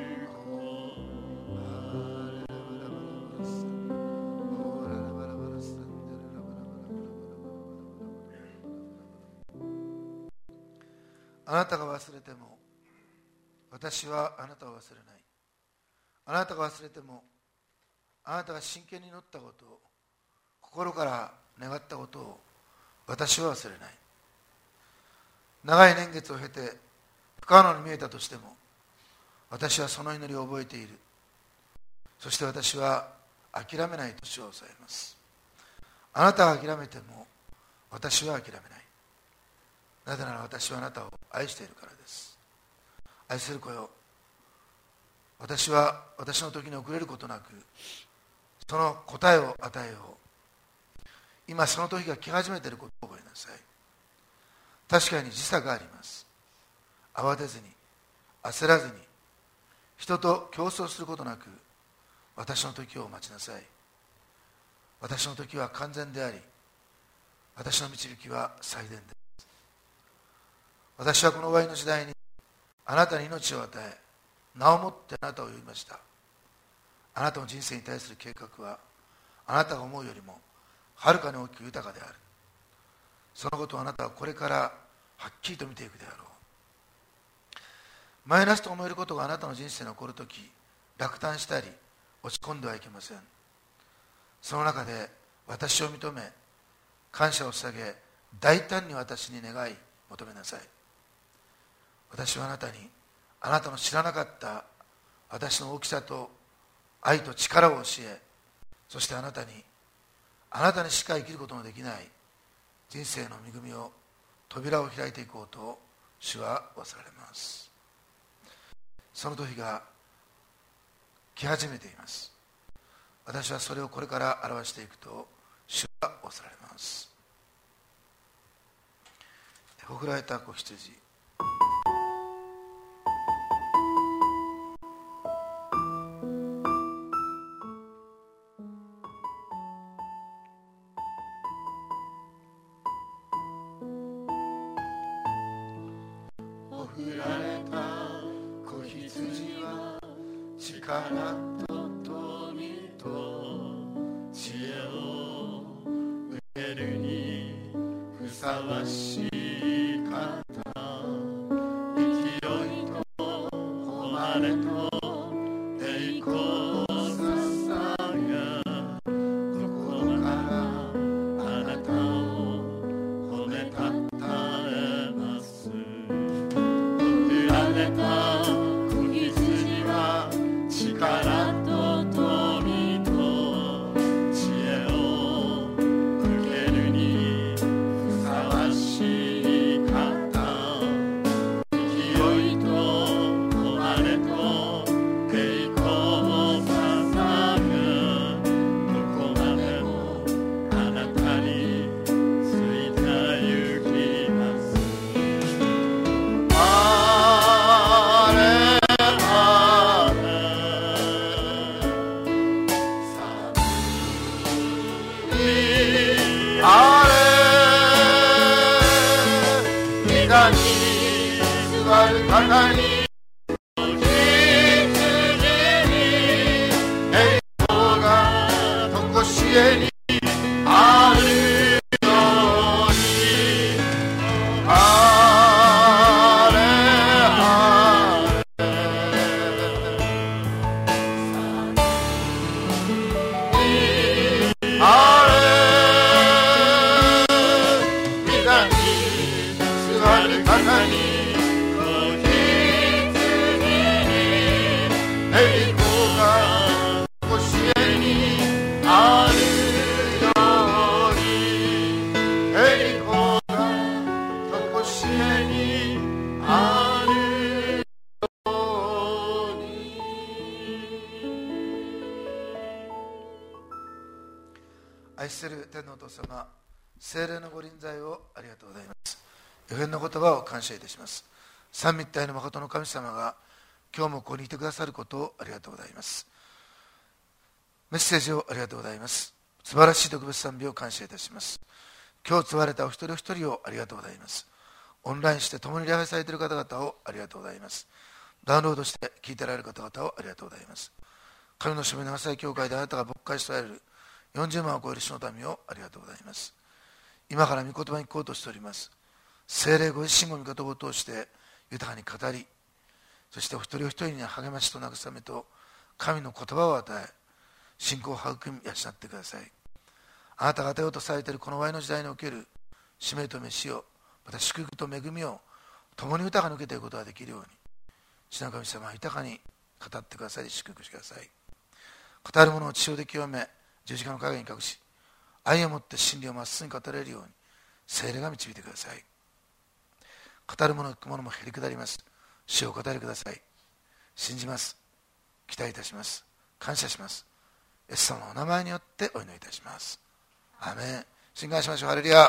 あなたが忘れても私はあなたを忘れない。あなたが忘れてもあなたが真剣に祈ったことを、心から願ったことを私は忘れない。長い年月を経て不可能に見えたとしても私はその祈りを覚えている。そして私は諦めないと主を抑えます。あなたが諦めても私は諦めない。なぜなら私はあなたを愛しているからです。愛する子よ、私は私の時に遅れることなくその答えを与えよう。今その時が来始めていることを覚えなさい。確かに時差があります。慌てずに焦らずに人と競争することなく私の時を待ちなさい。私の時は完全であり私の導きは最善です。私はこの終わりの時代にあなたに命を与え、名をもってあなたを呼びました。あなたの人生に対する計画はあなたが思うよりもはるかに大きく豊かである。そのことをあなたはこれからはっきりと見ていくであろう。マイナスと思えることがあなたの人生に起こるとき、落胆したり落ち込んではいけません。その中で私を認め感謝を捧げ、大胆に私に願い求めなさい。私はあなたにあなたの知らなかった私の大きさと愛と力を教え、そしてあなたにしか生きることのできない人生の恵みを、扉を開いていこうと主は仰せられます。その時が来始めています。私はそれをこれから表していくと主は仰せられます。ほふられた子羊、ほふられた子羊は力と富と知恵を受けるにふさわしい力とえにあるようにハレハレハレ御座に座る方に栄光がこしえにあるように栄光がこしえにあるように。愛する天のお父様、聖霊のご臨在をありがとうございます。予言の言葉を感謝いたします。三位一体の誠の神様が今日もここにいてくださることをありがとうございます。メッセージをありがとうございます。素晴らしい特別賛美を感謝いたします。今日継われたお一人お一人をありがとうございます。オンラインして共に礼拝されている方々をありがとうございます。ダウンロードして聞いてられる方々をありがとうございます。神のしもべ長崎教会であなたが牧会しておられる40万を超える主の民をありがとうございます。今から御言葉に聞こうとしております。聖霊ご自身も御言葉を通して豊かに語り、そしてお一人お一人に励ましと慰めと神の言葉を与え、信仰を育み養ってください。あなたが与えようとされているこの終わりの時代における使命と召しを、また祝福と恵みを共に豊かに受けていくことができるように、主の神様は豊かに語ってくださり祝福してください。語るものを血潮で清め、十字架の陰に隠し、愛をもって真理をまっすぐに語れるように聖霊が導いてください。語るもの聞くものもへり下ります。主をお語りください。信じます。期待いたします。感謝します。イエス様のお名前によってお祈りいたします。アーメン。信願しましょう。ハレルヤ。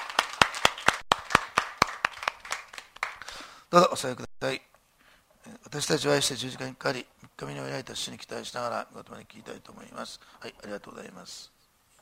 どうぞお座りください。私たちは愛して十字架にかかり、3日目におられた主に期待しながら御言葉に聞きたいと思います。はい、ありがとうございます。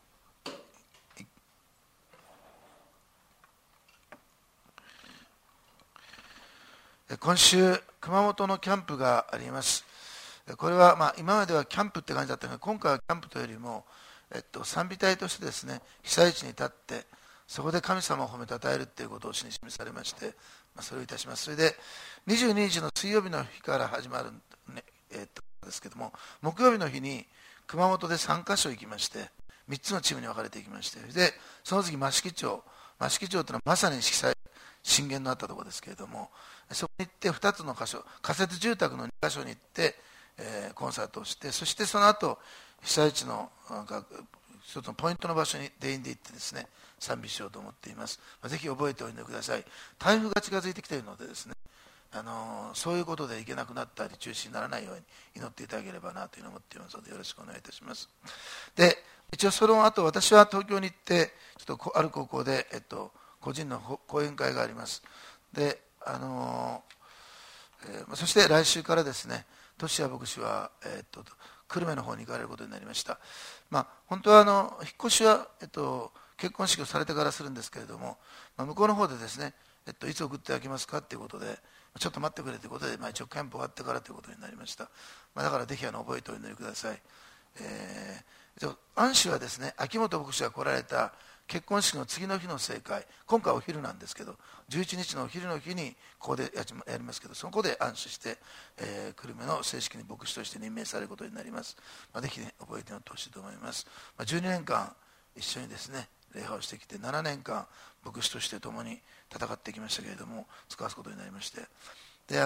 今週、熊本のキャンプがあります。これは、今まではキャンプって感じだったので、今回はキャンプというよりも、賛美隊としてですね、被災地に立って、そこで神様を褒めたたえるということを主に示されまして、それをいたします。それで、22日の水曜日の日から始まるんですけども、木曜日の日に熊本で3カ所行きまして、3つのチームに分かれていきまして、で、その次、益城町というのはまさに震源のあったところですけれども、そこに行って2つの箇所、仮設住宅の2カ所に行って、コンサートをして、そしてその後被災地の一つのポイントの場所に全員で行ってですね、賛美しようと思っています。ぜひ覚えておいてください。台風が近づいてきているのでですね、そういうことで行けなくなったり中止にならないように祈っていただければなというふうに思っていますので、よろしくお願いいたします。で、一応その後、私は東京に行ってちょっとある高校で、個人の講演会があります。で、そして来週からですね、俊也牧師は、久留米の方に行かれることになりました。本当は引っ越しは、結婚式をされてからするんですけれども、向こうの方でですね、いつ送っていただけますかということで、ちょっと待ってくれということで、一応キャンプ終わってからということになりました。だからぜひ覚えてお祈りください。安州はですね、秋元牧師が来られた結婚式の次の日の盛会、今回お昼なんですけど、11日のお昼の日にここでやりますけど、そこで安心して、久留米の正式に牧師として任命されることになります。ぜひ、覚えておいてほしいと思います。12年間一緒にですね、礼拝をしてきて、7年間牧師として共に戦ってきましたけれども、使わすことになりまして、で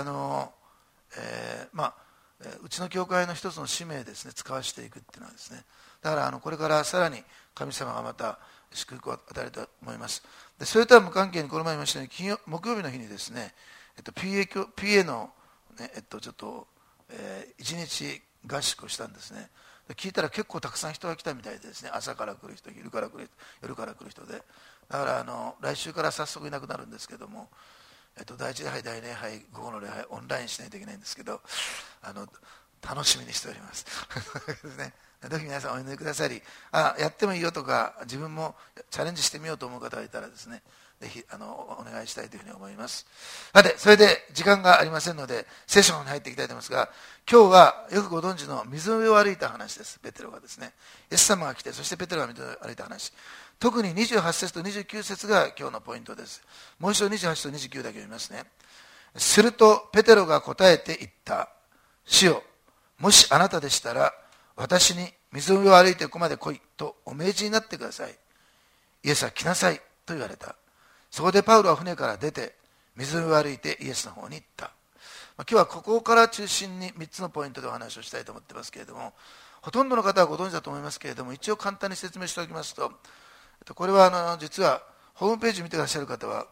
うちの教会の一つの使命ですね、使わしていくっていうのはですね、だからこれからさらに神様がまた祝福を与えると思います。でそれとは無関係に、この前言いましたように、木曜日の日にですね、PA の、ちょっと、1日合宿をしたんですね。で聞いたら結構たくさん人が来たみたいでですね、朝から来る人、昼から来る人、夜から来る人で、だから来週から早速いなくなるんですけども、第一礼拝、第二礼拝、午後の礼拝、オンラインしないといけないんですけど、楽しみにしております。ね、ぜひ皆さんお祈りくださり、やってもいいよとか、自分もチャレンジしてみようと思う方がいたらですね、 ぜひお願いしたいというふうに思います。さて、それで時間がありませんので聖書の方に入っていきたいと思いますが、今日はよくご存知の水の上を歩いた話です。ペテロがですね、イエス様が来て、そしてペテロが水の上を歩いた話、特に28節と29節が今日のポイントです。もう一度28と29だけ読みますね。するとペテロが答えて言った。主よ、もしあなたでしたら私に水の上を歩いてここまで来いとお命じになってください。イエスは来なさいと言われた。そこでパウロは船から出て水の上を歩いてイエスの方に行った。今日はここから中心に3つのポイントでお話をしたいと思ってますけれども、ほとんどの方はご存知だと思いますけれども、一応簡単に説明しておきますと、これは実はホームページ見ていらっしゃる方は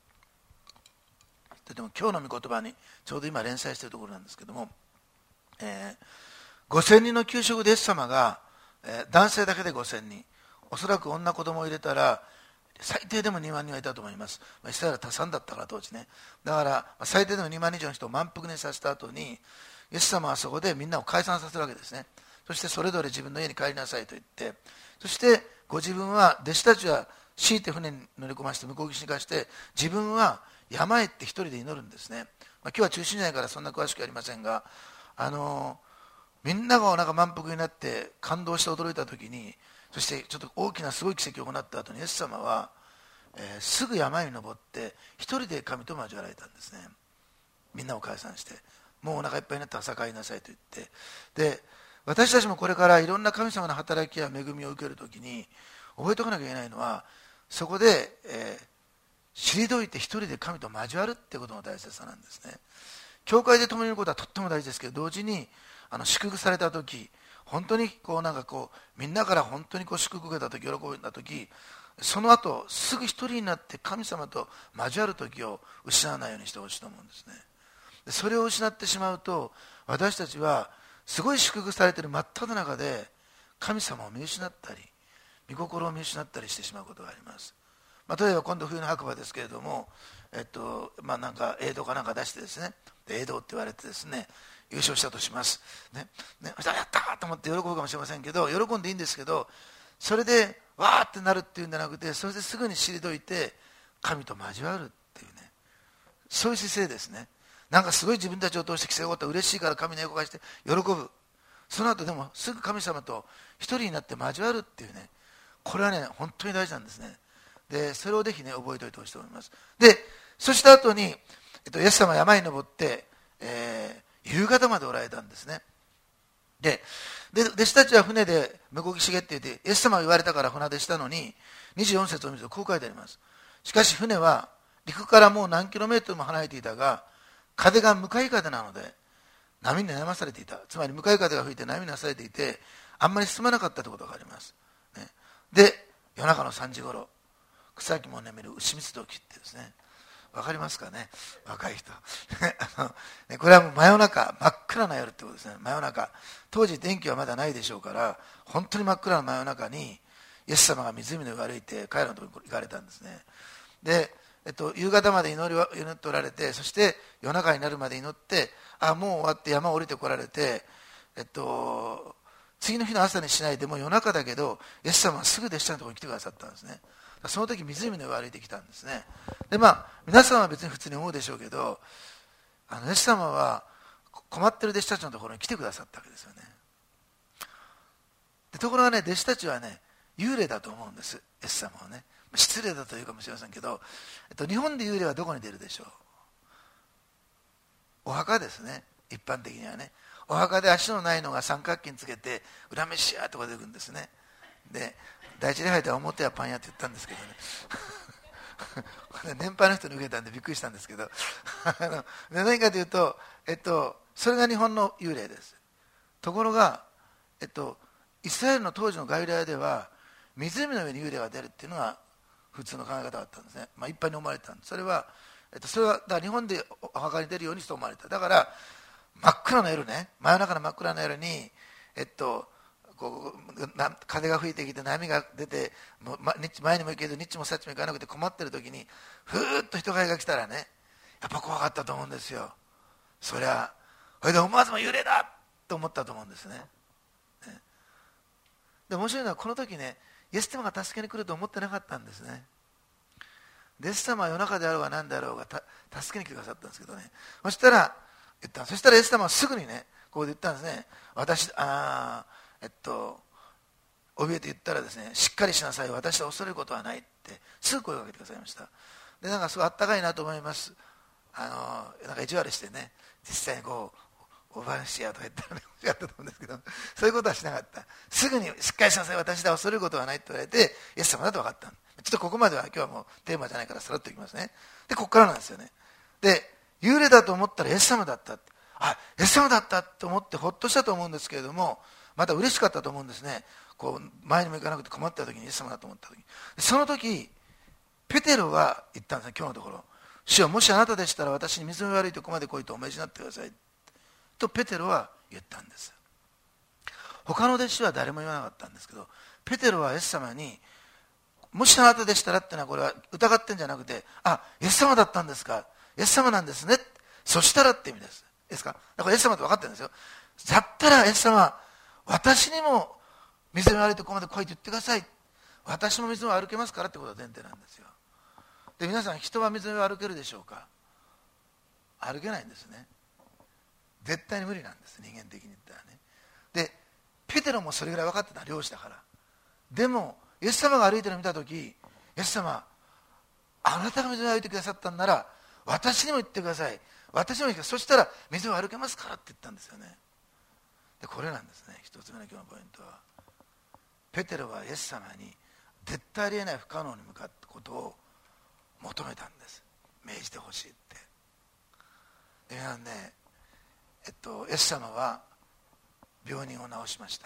とても今日の御言葉にちょうど今連載しているところなんですけども、5000人の給食でイエス様が、男性だけで5000人、おそらく女子供を入れたら最低でも2万人はいたと思います。イスラエルは多産だったから当時ね。だから最低でも2万人以上の人を満腹にさせた後に、イエス様はそこでみんなを解散させるわけですね。そしてそれぞれ自分の家に帰りなさいと言って、そしてご自分は、弟子たちは強いて船に乗り込ませて向こう岸に行かして、自分は山へ行って一人で祈るんですね。今日は中心じゃないからそんな詳しくありませんが、みんながお腹満腹になって感動して驚いた時に、そしてちょっと大きなすごい奇跡を行った後にイエス様は、すぐ山に登って一人で神と交わられたんですね。みんなを解散して、もうお腹いっぱいになったら酒いなさいと言って、で私たちもこれからいろんな神様の働きや恵みを受けるときに覚えておかなきゃいけないのは、そこで、退いて一人で神と交わるっていうことの大切さなんですね。教会で共にいることはとっても大事ですけど、同時に祝福されたとき、本当にみんなから本当に祝福を受けたとき、喜んだとき、その後すぐ一人になって神様と交わるときを失わないようにしてほしいと思うんですね。でそれを失ってしまうと、私たちはすごい祝福されている真っ只中で神様を見失ったり御心を見失ったりしてしまうことがあります。例えば今度冬の白馬ですけれども、なんか映像かなんか出してですね、映像って言われてですね、優勝したとしますね、やったと思って喜ぶかもしれませんけど、喜んでいいんですけど、それでわーってなるっていうんじゃなくて、それですぐに退いて神と交わるっていうね、そういう姿勢ですね。なんかすごい自分たちを通して奇跡が起こった、嬉しいから神の横返して喜ぶ、その後でもすぐ神様と一人になって交わるっていうね、これはね本当に大事なんですね。でそれをぜひね覚えておいてほしいと思います。でそした後に、イエス様は山に登って、夕方までおられたんですね。で弟子たちは船で向こう岸へって言って、イエス様が言われたから船出したのに、24節を見るとこう書いてあります。しかし船は陸からもう何キロメートルも離れていたが、風が向かい風なので波に悩まされていた。つまり向かい風が吹いて波になされていて、あんまり進まなかったということがあります、ね。で夜中の3時頃、草木も眠る牛蜜時ってですね、わかりますかね、若い人これはもう真夜中、真っ暗な夜ってことですね。真夜中、当時電気はまだないでしょうから、本当に真っ暗な真夜中にイエス様が湖の上を歩いて彼らのところに行かれたんですね。で夕方まで祈っておられて、そして夜中になるまで祈って、もう終わって山を降りてこられて、次の日の朝にしないでも夜中だけど、イエス様はすぐ弟子のところに来てくださったんですね。その時湖の上を歩いてきたんですね。で皆さんは別に普通に思うでしょうけど、イエス様は困ってる弟子たちのところに来てくださったわけですよね。でところがね、弟子たちはね幽霊だと思うんです、イエス様はね。失礼だというかもしれませんけど、日本で幽霊はどこに出るでしょう。お墓ですね、一般的にはね。お墓で足のないのが三角巾つけて裏飯やとか出てくるんですね。で第一礼拝では表はパン屋って言ったんですけどねこれ年配の人に受けたんでびっくりしたんですけど何かというと、それが日本の幽霊です。ところが、イスラエルの当時のガリラヤでは湖の上に幽霊が出るっていうのが普通の考え方だったんですね。一般に思われてたんです。それはだから日本でお墓に出るようにと思われた。だから真っ暗な夜ね、真夜中の真っ暗な夜に、風が吹いてきて波が出て、前にも行けずにっちもさっちも行かなくて困ってる時にふーっと人影が来たらね、やっぱ怖かったと思うんですよ。それで思わずも幽霊だと思ったと思うんですね。で面白いのは、この時ねイエス様が助けに来ると思ってなかったんですね。 でイエス様は夜中であろうが何であろうが助けに来てくださったんですけどね、そしたらイエス様はすぐにねここで言ったんですね。怯えて言ったらですね、しっかりしなさい、私は恐れることはないってすぐ声をかけてくださいました。でなんかすごいあったかいなと思います。なんか意地悪してね、実際にこうオーバーシェアとか言ったらね欲しかったと思うんですけど、そういうことはしなかった。すぐにしっかりしなさい、私は恐れることはないって言われて、イエス様だと分かった。ちょっとここまでは今日はもうテーマじゃないからさらっといきますね。でここからなんですよね。で幽霊だと思ったらイエス様だった。イエス様だったと思ってほっとしたと思うんですけれども、また嬉しかったと思うんですね。こう前にも行かなくて困った時にイエス様だと思った時、その時ペテロは言ったんですね。今日のところ、主よもしあなたでしたら私に水の悪いとこまで来いとお命じになってくださいとペテロは言ったんです。他の弟子は誰も言わなかったんですけど、ペテロはイエス様にもしあなたでしたらっていうのは、これは疑ってんじゃなくて、イエス様だったんですか、イエス様なんですね、そしたらって意味です。ですか、だからイエス様って分かってるんですよ。だったらイエス様、私にも水の悪いところまで来いと言ってください、私も水を歩けますからってことが前提なんですよ。で皆さん、人は水の上を歩けるでしょうか。歩けないんですね。絶対に無理なんです、人間的に言ったらね。でペテロもそれぐらい分かってた、漁師だから。でもイエス様が歩いてるのを見たとき、イエス様、あなたが水を歩いてくださったんなら私にも言ってください、私にも言ってください、そしたら水を歩けますからって言ったんですよね。でこれなんですね、一つ目の今日のポイントは、ペテロはイエス様に絶対ありえない不可能に向かったことを求めたんです。命じてほしいって。で皆さんね、イエス様は病人を治しました。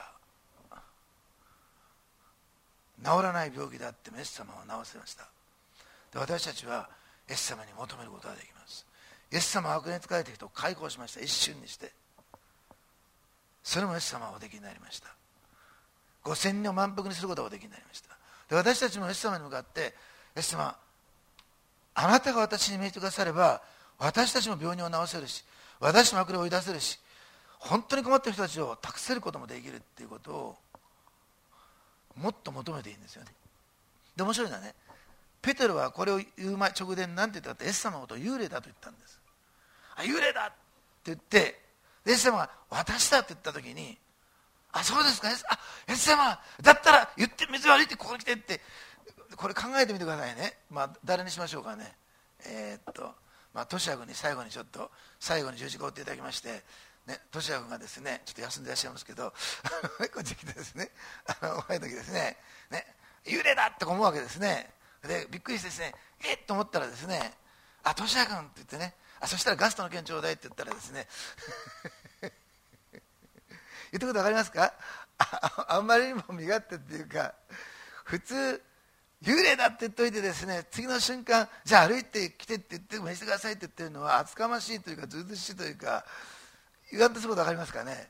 治らない病気であってもイエス様は治せました。で私たちはイエス様に求めることができます。イエス様は悪霊に疲れている人を解放しました。一瞬にして。それもイエス様はおできになりました。5000人を満腹にすることがおできになりました。で私たちもイエス様に向かって、イエス様、あなたが私に命じてくだされば私たちも病人を治せるし、私も悪霊を追い出せるし、本当に困っている人たちを託せることもできるっていうことをもっと求めていいんですよね。で面白いのはね、ペテロはこれを言う前直前に何て言ったかって、イエス様のことを幽霊だと言ったんです。幽霊だって言って、イエス様が私だって言った時に、そうですか、イエス様だったら言って水を歩いてここに来てって、これ考えてみてくださいね。誰にしましょうかね。トシヤ君に最後に十字架を追っていただきまして、ね、トシヤ君がですねちょっと休んでいらっしゃいますけどこっち来てですね、若い時ですね、幽霊だって思うわけですね。でびっくりしてですね、っと思ったらですね、トシヤ君って言ってね、そしたらガストの件ちょうだいって言ったらですね言ったこと分かりますか。あんまりにも身勝手っていうか、普通幽霊だって言っといてですね、次の瞬間じゃあ歩いてきてって言って召してくださいって言ってるのは厚かましいというかずうずうしいというか、言わんとすること分かりますかね。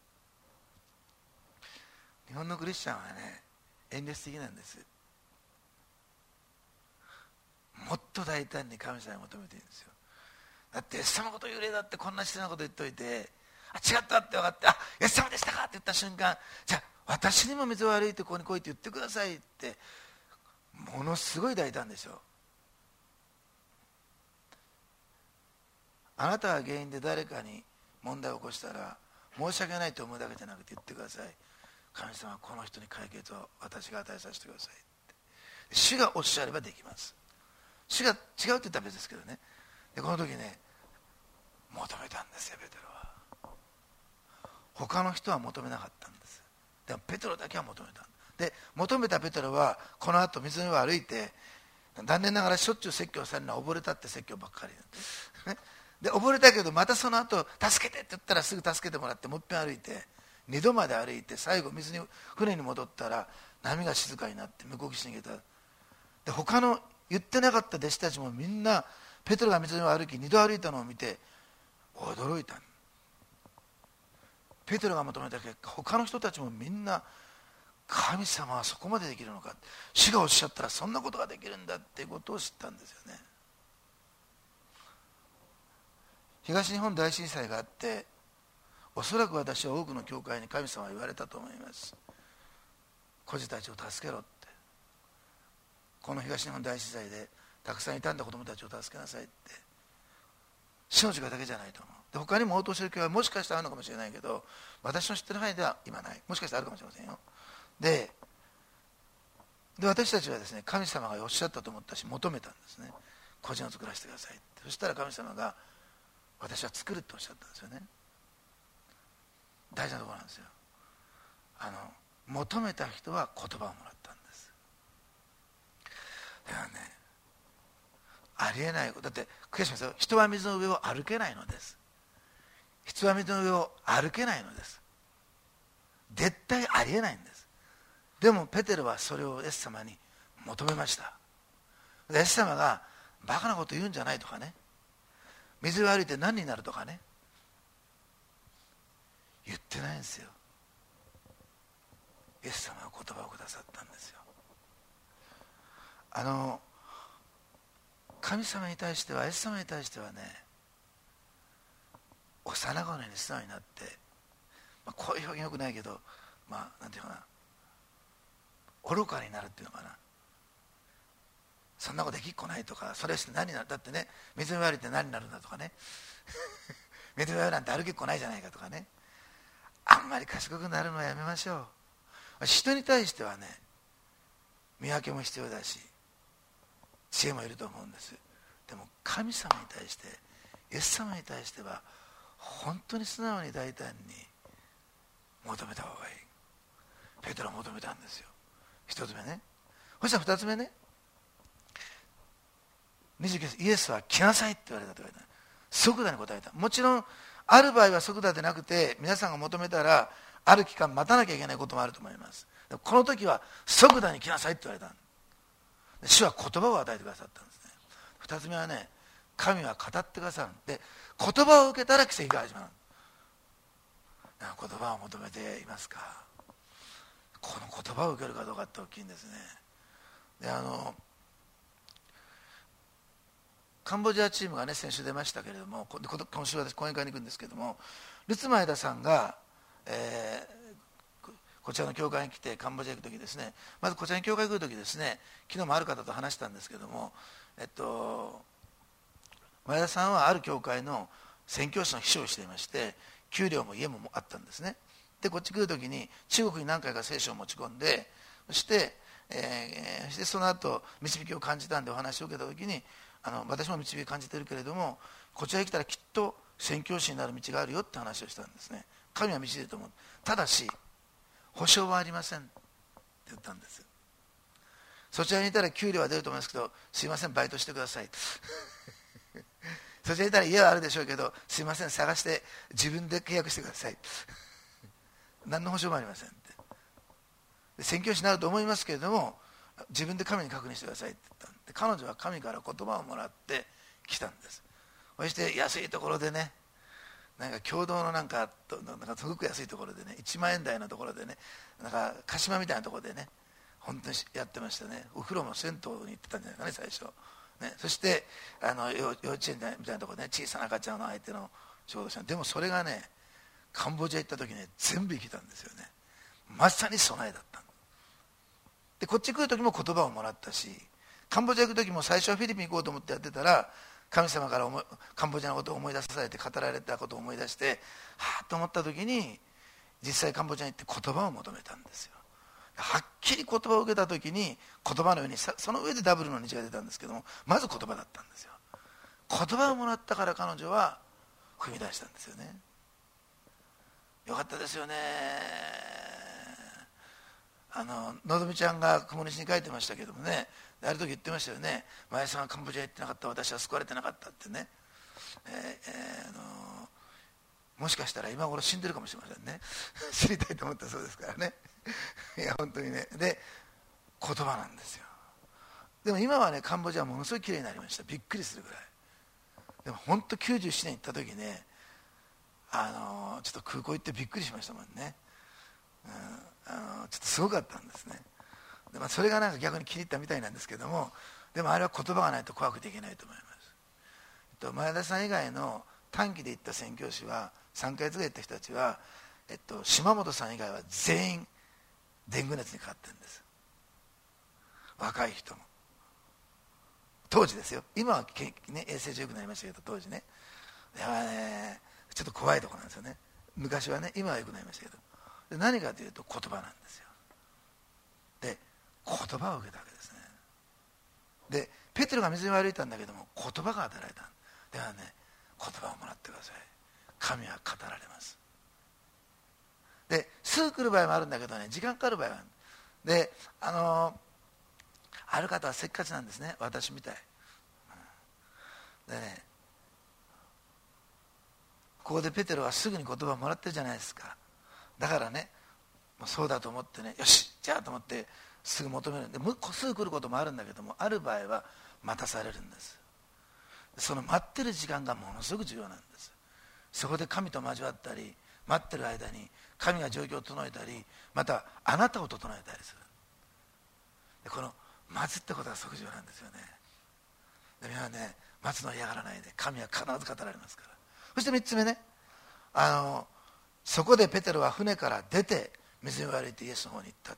日本のクリスチャンはね遠慮的なんです。もっと大胆に神様に求めているんですよ。だってイエス様のこと幽霊だってこんな失礼なこと言っといて、違ったって分かって、イエス様でしたかって言った瞬間、じゃあ私にも水を歩いてここに来いって言ってくださいって、ものすごい大胆でしょ。あなたが原因で誰かに問題を起こしたら申し訳ないと思うだけじゃなくて言ってください、神様はこの人に解決を私が与えさせてくださいって。主がおっしゃればできます。主が違うって言ったら別ですけどね。でこの時ね求めたんですよ、ペテロは。他の人は求めなかったんです。でもペテロだけは求めた。で求めたペテロはこの後水の上を歩いて、残念ながらしょっちゅう説教されるのは溺れたって説教ばっかりなんで、溺れたけどまたその後助けてって言ったらすぐ助けてもらって、もう一遍歩いて2度まで歩いて、最後船に戻ったら波が静かになって向こう岸に逃げた。で他の言ってなかった弟子たちもみんなペテロが水の上を歩き2度歩いたのを見て驚いた。ペテロが求めた結果、他の人たちもみんな、神様はそこまでできるのか、主がおっしゃったらそんなことができるんだっていうことを知ったんですよね。東日本大震災があって、おそらく私は多くの教会に神様は言われたと思います。孤児たちを助けろって。この東日本大震災でたくさん傷んだ子供たちを助けなさいって、主の力だけじゃないと思う。で他にも応答している教会はもしかしたらあるのかもしれないけど、私の知ってる範囲では今ない。もしかしたらあるかもしれませんよ。で私たちはですね、神様がおっしゃったと思ったし求めたんですね。個人を作らせてくださいって。そしたら神様が私は作るっておっしゃったんですよね。大事なところなんですよ。求めた人は言葉をもらったんです。だからね、ありえないことだって、悔しいですよ。人は水の上を歩けないのです。人は水の上を歩けないのです。絶対ありえないんです。でもペテロはそれをイエス様に求めました。イエス様がバカなこと言うんじゃないとかね、水を歩いて何になるとかね、言ってないんですよ。イエス様が言葉をくださったんですよ。神様に対しては、イエス様に対してはね、幼子に素直になって、こういう表現よくないけど、なんていうかな、愚かになるっていうのかな、そんなことできっこないとか、それして何になる、だってね、水の上歩いて何になるんだとかね水の上なんて歩きっこないじゃないかとかね、あんまり賢くなるのはやめましょう。人に対してはね、見分けも必要だし知恵もいると思うんです。でも神様に対して、イエス様に対しては本当に素直に大胆に求めた方がいい。ペテロは求めたんですよ。一つ目ね。そしたら二つ目ね、29節、イエスは来なさいって言われたと言われた。即座に答えた。もちろんある場合は即座でなくて、皆さんが求めたらある期間待たなきゃいけないこともあると思います。この時は即座に来なさいって言われた。主は言葉を与えてくださったんですね。二つ目はね、神は語ってくださる。で、言葉を受けたら奇跡が始まる。言葉を求めていますか。この言葉を受けるかどうかって大きいんですね。でカンボジアチームがね、先週出ましたけれども、今週私講演会に行くんですけども、ルツ前田さんが、こちらの教会に来てカンボジア行く時ですね、まずこちらに教会に来る時ですね、昨日もある方と話したんですけども、前田さんはある教会の宣教師の秘書をしていまして、給料も家もあったんですね。でこっち来る時に中国に何回か聖書を持ち込んで、そしてその後導きを感じたんでお話を受けた時に、私も導きを感じているけれども、こちらに来たらきっと宣教師になる道があるよって話をしたんですね。神は導いていると思う。ただし保証はありませんって言ったんです。そちらにいたら給料は出ると思いますけど、すいませんバイトしてくださいそちらにいたら家はあるでしょうけど、すいません探して自分で契約してください何の保証もありませんって。で宣教師になると思いますけれども、自分で神に確認してくださいって言ったんで、彼女は神から言葉をもらって来たんです。そして安いところでね、なんか共同のなんかすごく安いところでね、1万円台のところでね、なんか鹿島みたいなところでね、本当にやってましたね。お風呂も銭湯に行ってたんじゃないかね最初ね。そして幼稚園みたいなところでね、小さな赤ちゃんの相手の仕事した。でもそれがね、カンボジア行った時ね、全部生きたんですよね。まさに備えだったで、こっち来る時も言葉をもらったし、カンボジア行く時も最初はフィリピン行こうと思ってやってたら、神様からカンボジアのことを思い出さされて、語られたことを思い出して、はぁと思った時に、実際カンボジアに行って言葉を求めたんですよ。はっきり言葉を受けた時に、言葉のようにその上でダブルの日が出たんですけども、まず言葉だったんですよ。言葉をもらったから彼女は踏み出したんですよね。よかったですよね。のぞみちゃんが雲西に書いてましたけどもね、ある時言ってましたよね。前さんはカンボジア行ってなかった、私は救われてなかったってね、もしかしたら今頃死んでるかもしれませんね知りたいと思ったそうですからねいや本当にね。で言葉なんですよ。でも今はね、カンボジアはものすごい綺麗になりました。びっくりするぐらい。でも本当97年行った時ね、ちょっと空港行ってびっくりしましたもんね。ちょっとすごかったんですね。で、それがなんか逆に気に入ったみたいなんですけども、でもあれは言葉がないと怖くていけないと思います。前田さん以外の短期で行った宣教師は、3ヶ月ぐらい行った人たちは、島本さん以外は全員デング熱にかかってるんです。若い人も当時ですよ。今は、ね、衛生上良くなりましたけど、当時ね、ちょっと怖いところなんですよね。昔はね、今は良くなりましたけど、で何かというと言葉なんですよ。で言葉を受けたわけですね。でペテロが水に歩いたんだけども、言葉が与えられた。ではね、言葉をもらってください。神は語られます。ですぐ来る場合もあるんだけどね、時間かかる場合はある。である方はせっかちなんですね、私みたい。でね、ここでペテロはすぐに言葉をもらってるじゃないですか。だからね、もうそうだと思ってね、よしじゃあと思ってすぐ求めるんで、すぐ来ることもあるんだけども、ある場合は待たされるんです。その待ってる時間がものすごく重要なんです。そこで神と交わったり、待ってる間に神が状況を整えたり、またあなたを整えたりする。でこの待つってことがすごく重要なんですよね。で皆さんね、待つのは嫌がらないで、神は必ず語られますから。そして3つ目ね、そこでペテロは船から出て水を歩いてイエスの方に行った。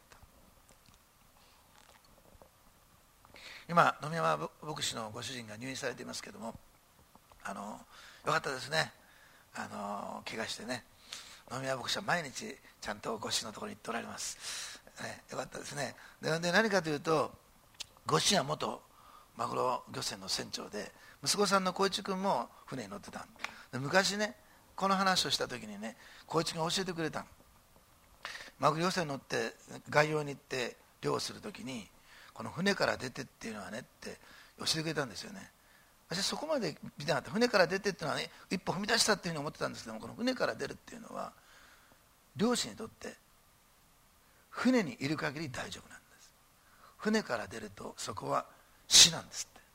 今野見山牧師のご主人が入院されていますけれども、よかったですね。怪我してね、野見山牧師は毎日ちゃんとご主人のところに行っておられます、よかったですね。で何かというと、ご主人は元マグロ漁船の船長で、息子さんの光一君も船に乗ってた。で昔ね、この話をした時にね、光一君が教えてくれた。マグロ漁船に乗って外洋に行って漁をする時に、この船から出てっていうのはねって教えてくれたんですよね。私はそこまで見てなかった。船から出てっていうのはね、一歩踏み出したっていうふうに思ってたんですけども、この船から出るっていうのは漁師にとって船にいる限り大丈夫なんです。船から出るとそこは死なんですって。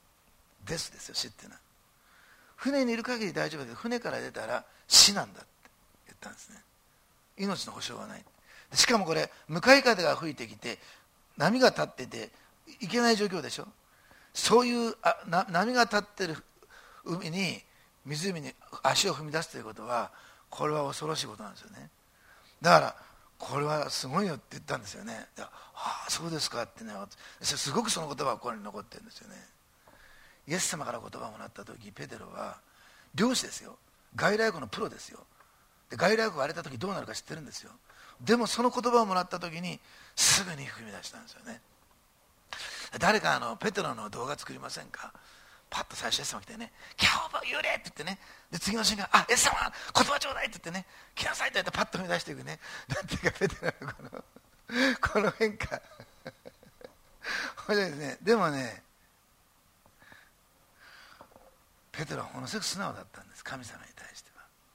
ですよ、死っていうのは。船にいる限り大丈夫だけど、船から出たら死なんだって言ったんですね。命の保証はない。しかもこれ向かい風が吹いてきて波が立ってていけない状況でしょ。そういう波が立ってる湖に足を踏み出すということは、これは恐ろしいことなんですよね。だからこれはすごいよって言ったんですよね。そうですかってね、すごくその言葉が心に残ってるんですよね。イエス様から言葉をもらった時、ペテロは漁師ですよ。外来語のプロですよ。で外来語が荒れた時どうなるか知ってるんですよ。でもその言葉をもらった時にすぐに踏み出したんですよね。誰かペテロの動画作りませんか。パッと最初イエス様来てね、キャオバ幽霊って言ってね、で次の瞬間、イエス様言葉ちょうだいって言ってね、来なさいって言ってパッと踏み出していくね。なんていうかペテロのこの変化面白いですね。でもね、ペテロはものすごく素直だったんです。神様に対して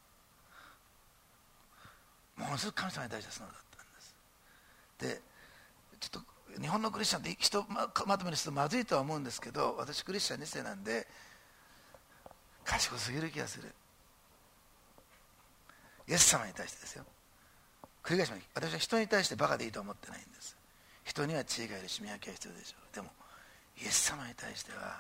はものすごく神様に対しては素直だったんです。でちょっと日本のクリスチャンって人まとめにするとまずいとは思うんですけど、私クリスチャン2世なんで賢すぎる気がする。イエス様に対してですよ。繰り返します。私は人に対してバカでいいとは思ってないんです。人には知恵がいるし見分けが必要でしょう。でもイエス様に対しては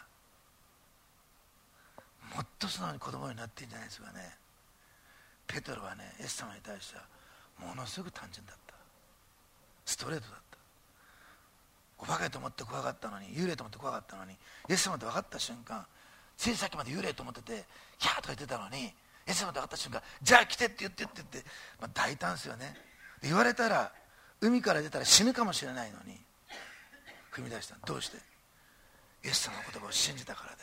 もっと素直に子供になっているんじゃないですかね。ペテロはね、イエス様に対してはものすごく単純だった。ストレートだった。お化けと思って怖かったのに、幽霊と思って怖かったのに、イエス様と分かった瞬間、ついさっきまで幽霊と思っててキャーとか言ってたのに、イエス様と分かった瞬間、じゃあ来てって言ってって言って、大胆ですよね。言われたら海から出たら死ぬかもしれないのに踏み出した。どうして？イエス様の言葉を信じたからです。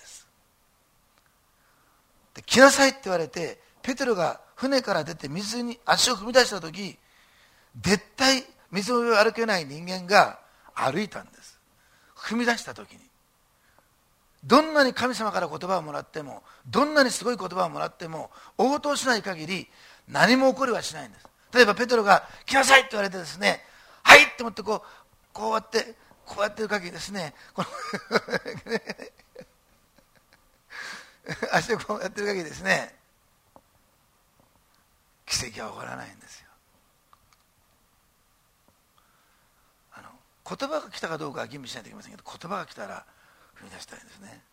で来なさいって言われて、ペテロが船から出て水に足を踏み出した時、絶対水の上を歩けない人間が歩いたんです。踏み出した時に、どんなに神様から言葉をもらっても、どんなにすごい言葉をもらっても応答しない限り何も起こりはしないんです。例えばペテロが来なさいって言われてですね、はいって思ってこうやってる限りですね、この足でこうやってる限りですね、奇跡は起こらないんですよ。言葉が来たかどうかは吟味しないといけませんけど、言葉が来たら踏み出したいんですね。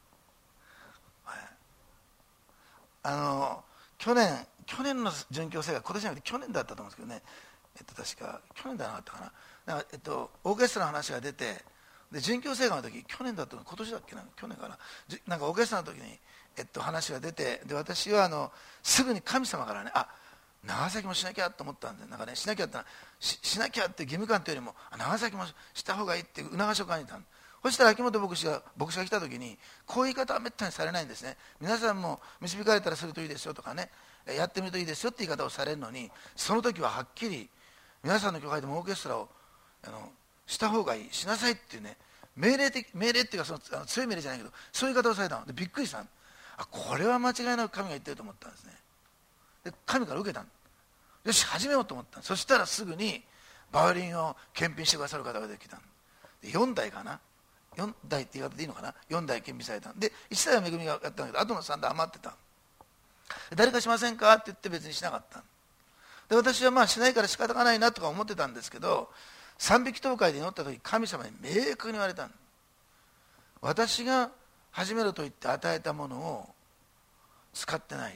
去年の殉教生活、今年じゃなくて去年だったと思うんですけどね、確か去年じゃなかったかな。オーケストラの話が出て、 で殉教聖歌の時、去年だったの今年だっけな、去年かな、なんかオーケストラの時に、話が出て、で私はすぐに神様からね、長崎もしなきゃと思ったんで、なんかね、しなきゃってしなきゃって義務感というよりも、長崎もした方がいいって促しを感じたん。そしたら秋元牧師が来た時に、こういう言い方はめったにされないんですね。皆さんも導かれたらするといいですよとかね、やってみるといいですよって言い方をされるのに、その時ははっきり皆さんの教会でもオーケストラをした方がいい、しなさいっていうね、命令っていうか、強い命令じゃないけど、そういう言い方をされたので、びっくりしたの。これは間違いなく神が言ってると思ったんですね。で神から受けたの。よし始めようと思ったの。そしたらすぐにバイオリンを検品してくださる方が出てきたので、4台かな、4台って言い方でいいのかな、4台検品されたので、1台は恵みがやったんだけど、あとの3台余ってたの。誰かしませんかって言って別にしなかったので、私はしないから仕方がないなとか思ってたんですけど、賛美祈祷会で祈った時、神様に明確に言われたの。私が始めろと言って与えたものを使ってないって。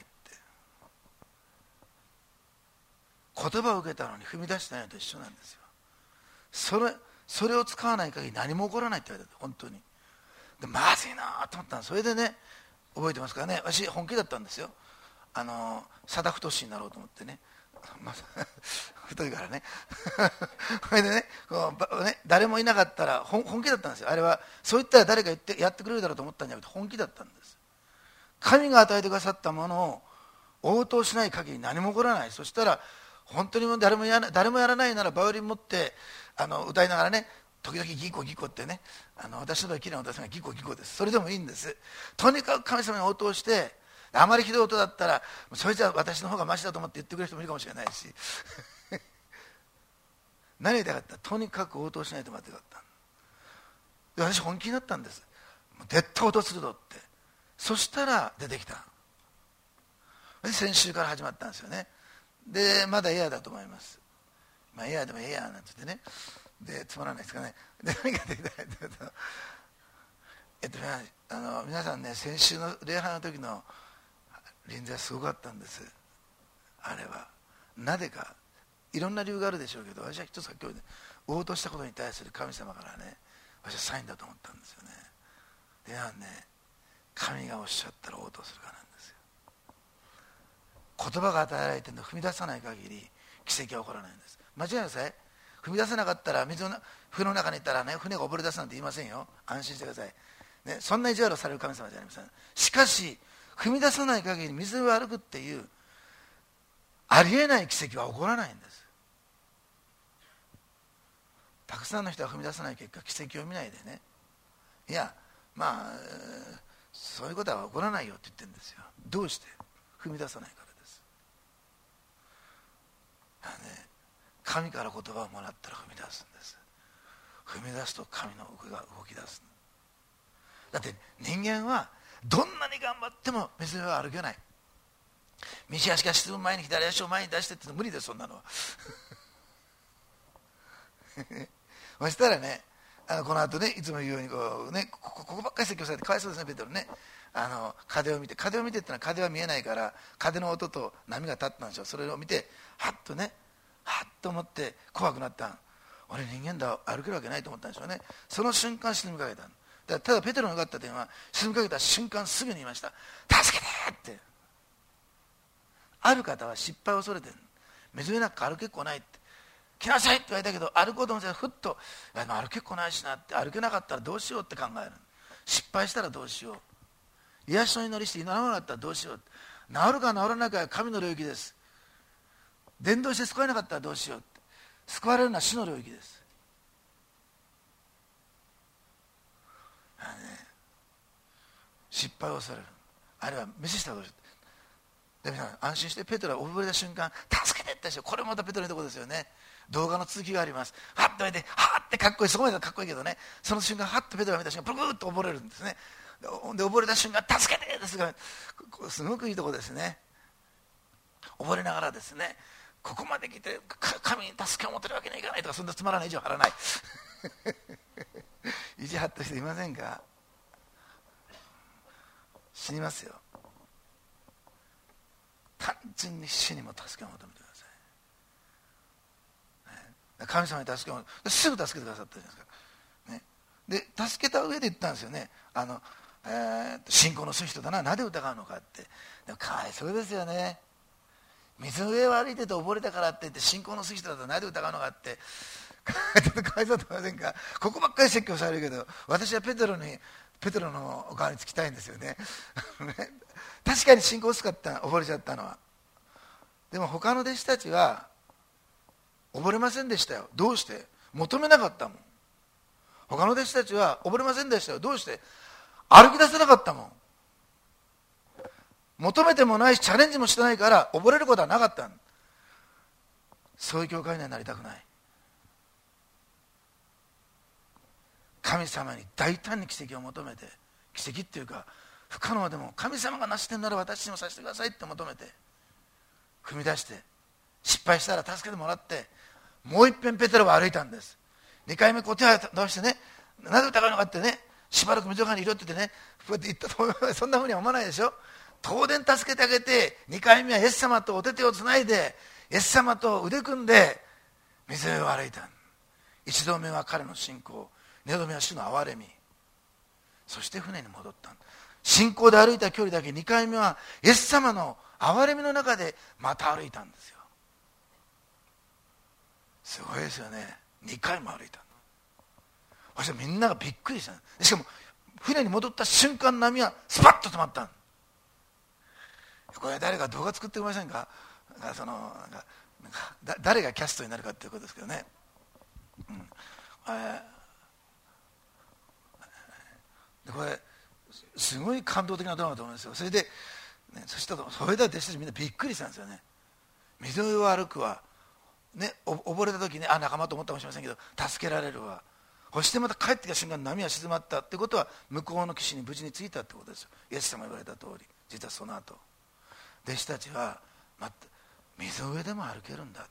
言葉を受けたのに踏み出してないのと一緒なんですよ。それを使わない限り何も起こらないって言われた。本当にでまずいなと思ったの。それでね、覚えてますからね、私本気だったんですよ。貞太になろうと思ってね、太いからねそれでね、誰もいなかったら本気だったんですよ。あれはそう言ったら誰かやってくれるだろうと思ったんじゃなくて、本気だったんです。神が与えてくださったものを応答しない限り何も起こらない。そしたら本当に誰もやらないならバイオリン持って歌いながらね、時々ギコギコってね、私の時はきれいな歌がギコギコです。それでもいいんです。とにかく神様に応答して、あまりひどい音だったらそれじゃ私の方がマシだと思って言ってくれる人もいるかもしれないし何言いたかった、とにかく応答しないと待ってよかった。で私本気になったんです。絶対応答するぞって。そしたら出てきた。で先週から始まったんですよね。でまだエアーだと思います。エアーでもエアーなんて言ってね、でつまらないですかね。で何ができたかというと、皆さんね、先週の礼拝の時の臨在はすごかったんです。あれはなぜかいろんな理由があるでしょうけど、私は一つは今日ね、応答したことに対する神様からね、私はサインだと思ったんですよね。で神がおっしゃったら応答するからなんですよ。言葉が与えられているのを踏み出さない限り奇跡は起こらないんです。間違いなさい。踏み出せなかったら船の中に行ったらね、船が溺れ出すなんて言いませんよ。安心してください、ね、そんな意地悪をされる神様じゃありません。しかし踏み出さない限り水を歩くっていうありえない奇跡は起こらないんです。たくさんの人は踏み出さない結果、奇跡を見ないでね、いやそういうことは起こらないよって言ってるんですよ。どうして？踏み出さないからです。神から言葉をもらったら踏み出すんです。踏み出すと神の動きが動き出す。だって人間はどんなに頑張っても水は歩けない。右足が沈む前に左足を前に出してって無理です、そんなのはそしたらね、この後ね、いつも言うようにここばっかり説教されてかわいそうですね、ペテロね。風を見てってのは風は見えないから、風の音と波が立ったんでしょ。それを見てはっと思って怖くなったん。俺人間だ、歩けるわけないと思ったんでしょうね。その瞬間沈みかけたんだ。ただペテロの良かった点は、沈みかけた瞬間すぐに言いました。助けてって。ある方は失敗を恐れてる。水の中歩けっこないって。来なさいって言われたけど、歩こうと思ってふっと歩けっこないしなって、歩けなかったらどうしようって考える。失敗したらどうしよう。癒しの祈りして祈らなかったらどうしよう。治るか治らないかは神の領域です。伝道して救えなかったらどうしようって。救われるのは主の領域です。失敗をされる。あるいは無視したらどうしよう。で皆さん安心して、ペテロは溺れた瞬間助けてって言ったでしょ。これもまたペテロのところですよね。動画の続きがあります。はっと言われて、はってかっこいい、そこまではかっこいいけどね、その瞬間はっとペテロが見た瞬間プルプルっと溺れるんですね。で溺れた瞬間助けてですが、すごくいいところですね。溺れながらですね、ここまで来て神に助けを求めるわけにはいかないとか、そんなつまらない意地を張らない意地張った人いませんか？死にますよ。単純に死にも助けを求めてください、神様に助けをすぐ助けてくださったじゃないですか、ね、 で助けた上で言ったんですよね。信仰のする人だな、なぜ疑うのかって。でもかわいそうですよね。水の上を歩いてて溺れたからって言って信仰のする人だとなぜ疑うのかってちょっとかわいそうと思いませんか。ここばっかり説教されるけど、私はペテロのお顔につきたいんですよね確かに信仰薄かった、溺れちゃったのは。でも他の弟子たちは溺れませんでしたよ。どうして？求めなかったもん。他の弟子たちは溺れませんでしたよ。どうして？歩き出せなかったもん。求めてもないしチャレンジもしてないから溺れることはなかった。そういう教会にはなりたくない。神様に大胆に奇跡を求めて、奇跡っていうか不可能でも神様がなしてんなら私にもさせてくださいって求めて踏み出して、失敗したら助けてもらって、もう一遍ペテロは歩いたんです。2回目こう手を出してね、なぜ疑うのかってね、しばらく水の中にいろって言ってね、こうやって言ったと思います。そんなふうには思わないでしょ。当然助けてあげて、2回目はイエス様とお手手をつないで、イエス様と腕組んで水辺を歩いた。1度目は彼の信仰、2度目は主の憐れみ、そして船に戻った。信仰で歩いた距離だけ、2回目はイエス様の憐れみの中でまた歩いたんですよ。すごいですよね。2回も歩いた。そしてみんながびっくりした。しかも船に戻った瞬間、波はスパッと止まった。これ誰か動画作ってくれませんか。誰がキャストになるかということですけどね、これすごい感動的なドラマだと思うんですよ。それで、それで弟子たちみんなびっくりしたんですよね。水の上を歩くわ、ね、溺れた時に仲間と思ったかもしれませんけど助けられるわ。そしてまた帰ってきた瞬間、波は静まったってことは向こうの岸に無事に着いたってことですよ。イエス様が言われた通り、実はその後弟子たちは水の上でも歩けるんだって、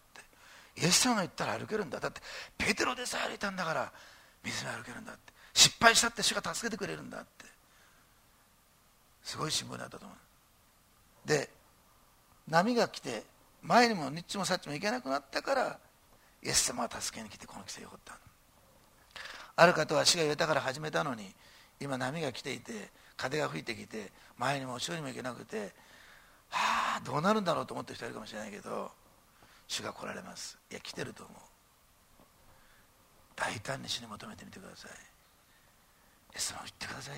イエス様が言ったら歩けるんだ、だってペテロでさえ歩いたんだから水の上歩けるんだって、失敗したって主が助けてくれるんだって、すごい辛抱になったと思う。で波が来て前にも日中もさっちも行けなくなったから、イエス様が助けに来てこの奇跡が起こった。ある方は死が豊から始めたのに、今波が来ていて風が吹いてきて前にも後ろにも行けなくて、どうなるんだろうと思ってる人いるかもしれないけど、主が来られます。いや、来てると思う。大胆に主に求めてみてください。イエス様言ってくださいって。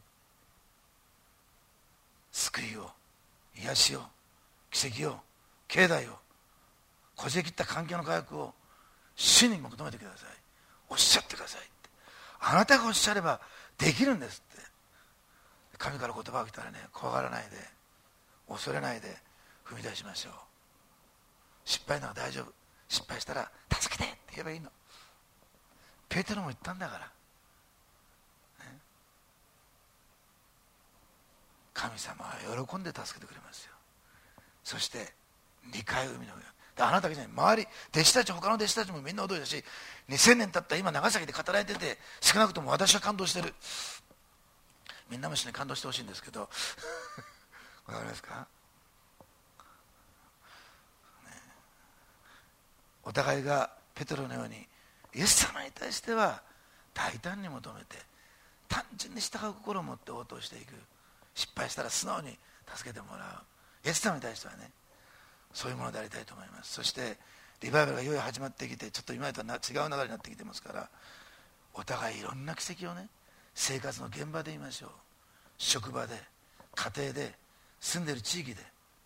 救いを、癒しを、奇跡を、境内を、こじれ切った環境の回復を主に求めてください。おっしゃってくださいって。あなたがおっしゃればできるんですって。神から言葉が来たらね、怖がらないで、恐れないで踏み出しましょう。失敗なら大丈夫、失敗したら助けてって言えばいいの。ペテロも言ったんだから、ね、神様は喜んで助けてくれますよ。そして2回海の上、あなただけじゃない、周り弟子たち、他の弟子たちもみんな驚いたし、2000年経った今長崎で語られてて、少なくとも私は感動してる。みんなも一緒に感動してほしいんですけどわかりますか、ね、お互いがペテロのようにイエス様に対しては大胆に求めて、単純に従う心を持って応答していく。失敗したら素直に助けてもらう。イエス様に対してはね、そういうものでありたいと思います。そしてリバイバルがいよいよ始まってきて、ちょっと今までとは違う流れになってきてますから、お互いいろんな奇跡をね、生活の現場で言いましょう。職場で、家庭で、住んでいる地域で、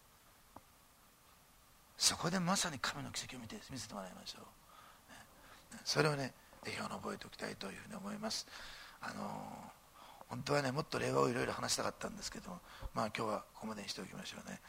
そこでまさに神の奇跡を見せてもらいましょう。それをね、ぜひ覚えておきたいというふうに思います。本当はね、もっと例話をいろいろ話したかったんですけども、今日はここまでにしておきましょうね。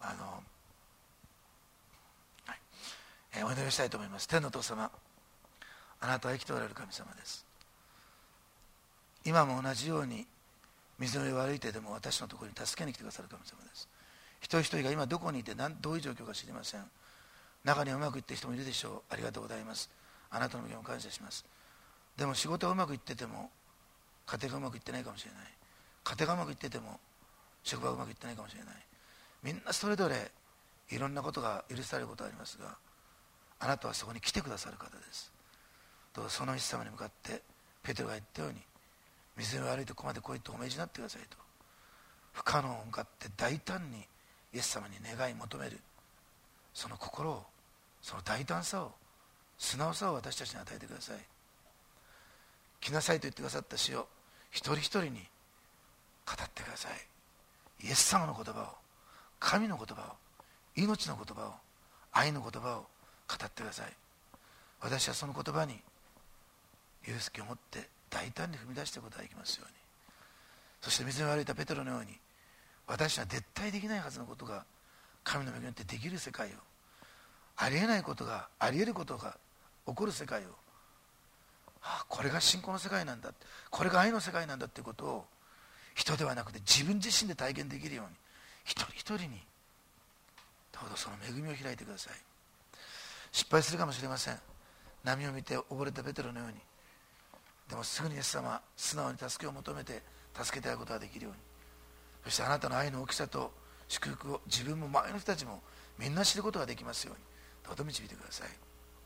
お祈りしたいと思います。天のお父様、あなたは生きておられる神様です。今も同じように水の上を歩いてでも私のところに助けに来てくださる神様です。一人一人が今どこにいてどういう状況か知りません。中にはうまくいっている人もいるでしょう。ありがとうございます。あなたの御を感謝します。でも仕事がうまくいってても家庭がうまくいってないかもしれない。家庭がうまくいってても職場がうまくいってないかもしれない。みんなそれぞれいろんなことが許されることがありますが、あなたはそこに来てくださる方です。どうぞそのイエス様に向かってペテロが言ったように、水の悪いとこまで来いとお命じになってくださいと、不可能に向かって大胆にイエス様に願い求める、その心を、その大胆さを、素直さを私たちに与えてください。来なさいと言ってくださった主を一人一人に語ってください。イエス様の言葉を、神の言葉を、命の言葉を、愛の言葉を語ってください。私はその言葉に勇気を持って大胆に踏み出していくことができますように。そして水に歩いたペテロのように、私には絶対できないはずのことが神の恵みによってできる世界を、ありえないことがありえることが起こる世界を、これが信仰の世界なんだ、これが愛の世界なんだということを、人ではなくて自分自身で体験できるように、一人一人にどうぞその恵みを開いてください。失敗するかもしれません。波を見て溺れたペテロのように。でもすぐにイエス様、素直に助けを求めて助けてあげることができるように、そしてあなたの愛の大きさと祝福を自分も周りの人たちもみんな知ることができますように、どうぞ導いてください。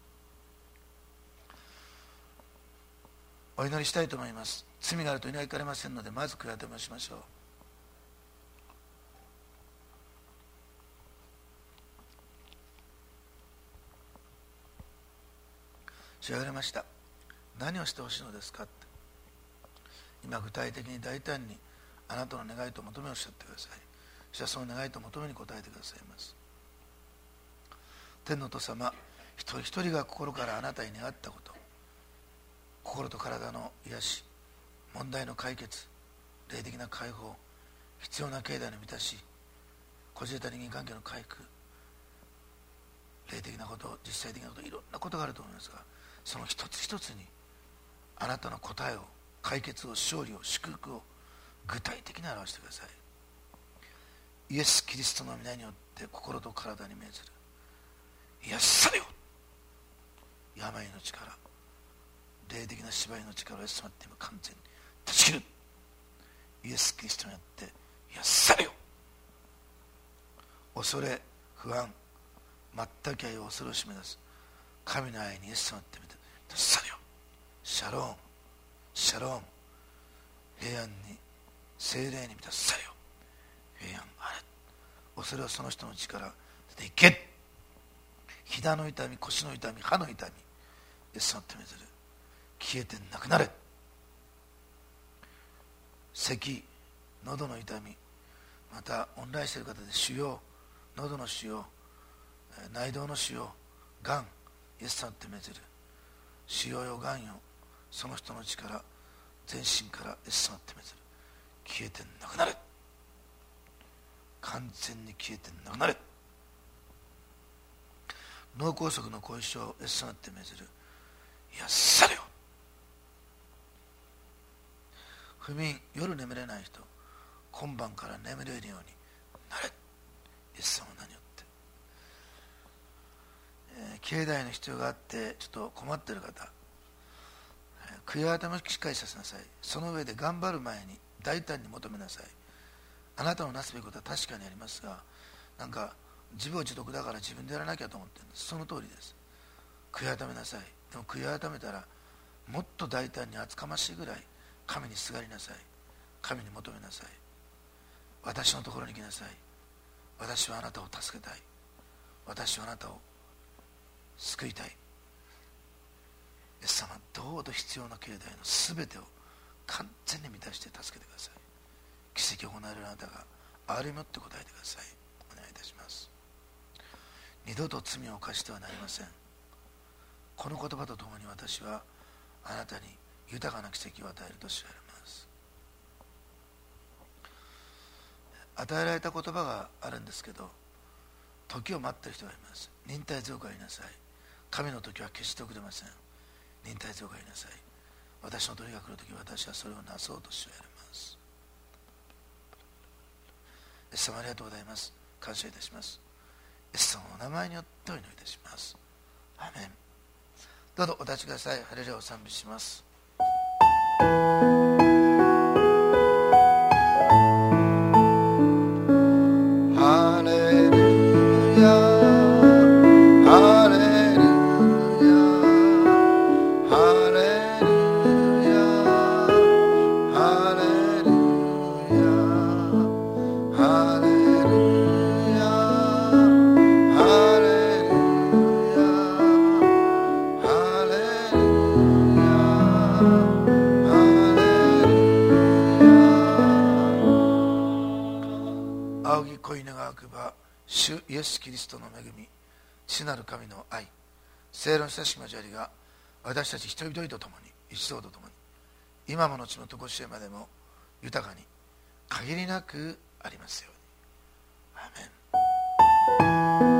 お祈りしたいと思います。罪があると祈りかれませんので、まず悔い改めをしましょう。主は言われました。何をしてほしいのですかって。今具体的に大胆にあなたの願いと求めをおっしゃってください。主はその願いと求めに応えてくださいます。天のお父様、一人一人が心からあなたに願ったこと、心と体の癒し、問題の解決、霊的な解放、必要な境内の満たし、こじれた人間関係の回復、霊的なこと、実際的なこと、いろんなことがあると思いますが、その一つ一つにあなたの答えを、解決を、勝利を、祝福を具体的に表してください。イエス・キリストの皆によって心と体に命ずる。癒されよ。病の力、霊的な芝居の力をイエス様って今完全に断ち切る。イエス・キリストによって癒されよ。恐れ、不安、全く愛を恐れを締め出す神の愛にイエス様ってみて癒されよ。シャローン、シャローン、平安に、聖霊に満たされよ。平安あれ。恐れはその人の力出ていけ。膝の痛み、腰の痛み、歯の痛み、イエス様ってみずる消えてなくなれ。咳、喉の痛み、またオンラインしている方で腫瘍、喉の腫瘍、内臓の腫瘍、がん、イエス様ってみずる腫瘍よ、がんよ、その人の力、全身からイエス様ってみずる消えてなくなれ。完全に消えてなくなれ。脳梗塞の後遺症、イエス様ってみずる癒されよ。不眠、夜眠れない人、今晩から眠れるようになれ。イエス様の名によって、境内の必要があってちょっと困っている方、悔い改めをしっかりさせなさい。その上で頑張る前に大胆に求めなさい。あなたのなすべきことは確かにありますが、なんか自業自得だから自分でやらなきゃと思ってるんです。その通りです。悔い改めなさい。でも悔い改めたらもっと大胆に厚かましいぐらい神にすがりなさい。神に求めなさい。私のところに来なさい。私はあなたを助けたい。私はあなたを救いたい。イエス様、どうぞ必要な境内のすべてを完全に満たして助けてください。奇跡を行えるあなたが憐れみをって答えてください。お願いいたします。二度と罪を犯してはなりません。この言葉とともに私はあなたに豊かな奇跡を与えると知られます。与えられた言葉があるんですけど、時を待っている人がいます。忍耐強くありなさい。神の時は決して遅れません。忍耐強くありなさい。私の時が来るとき、私はそれをなそうと知られます。イエス様、ありがとうございます。感謝いたします。イエス様の名前によってお祈りいたします。アーメン。どうぞお立ちください。ハレルヤを賛美します。ハレルヤ、ハレルヤ、ハレルヤ。 恋願わくば主イエス・キリストの恵み、父なる神の愛、聖霊の親しき交わりが私たち一人一人と共に、一同と共に、今も後もとこしえまでも豊かに限りなくありますように。アーメン。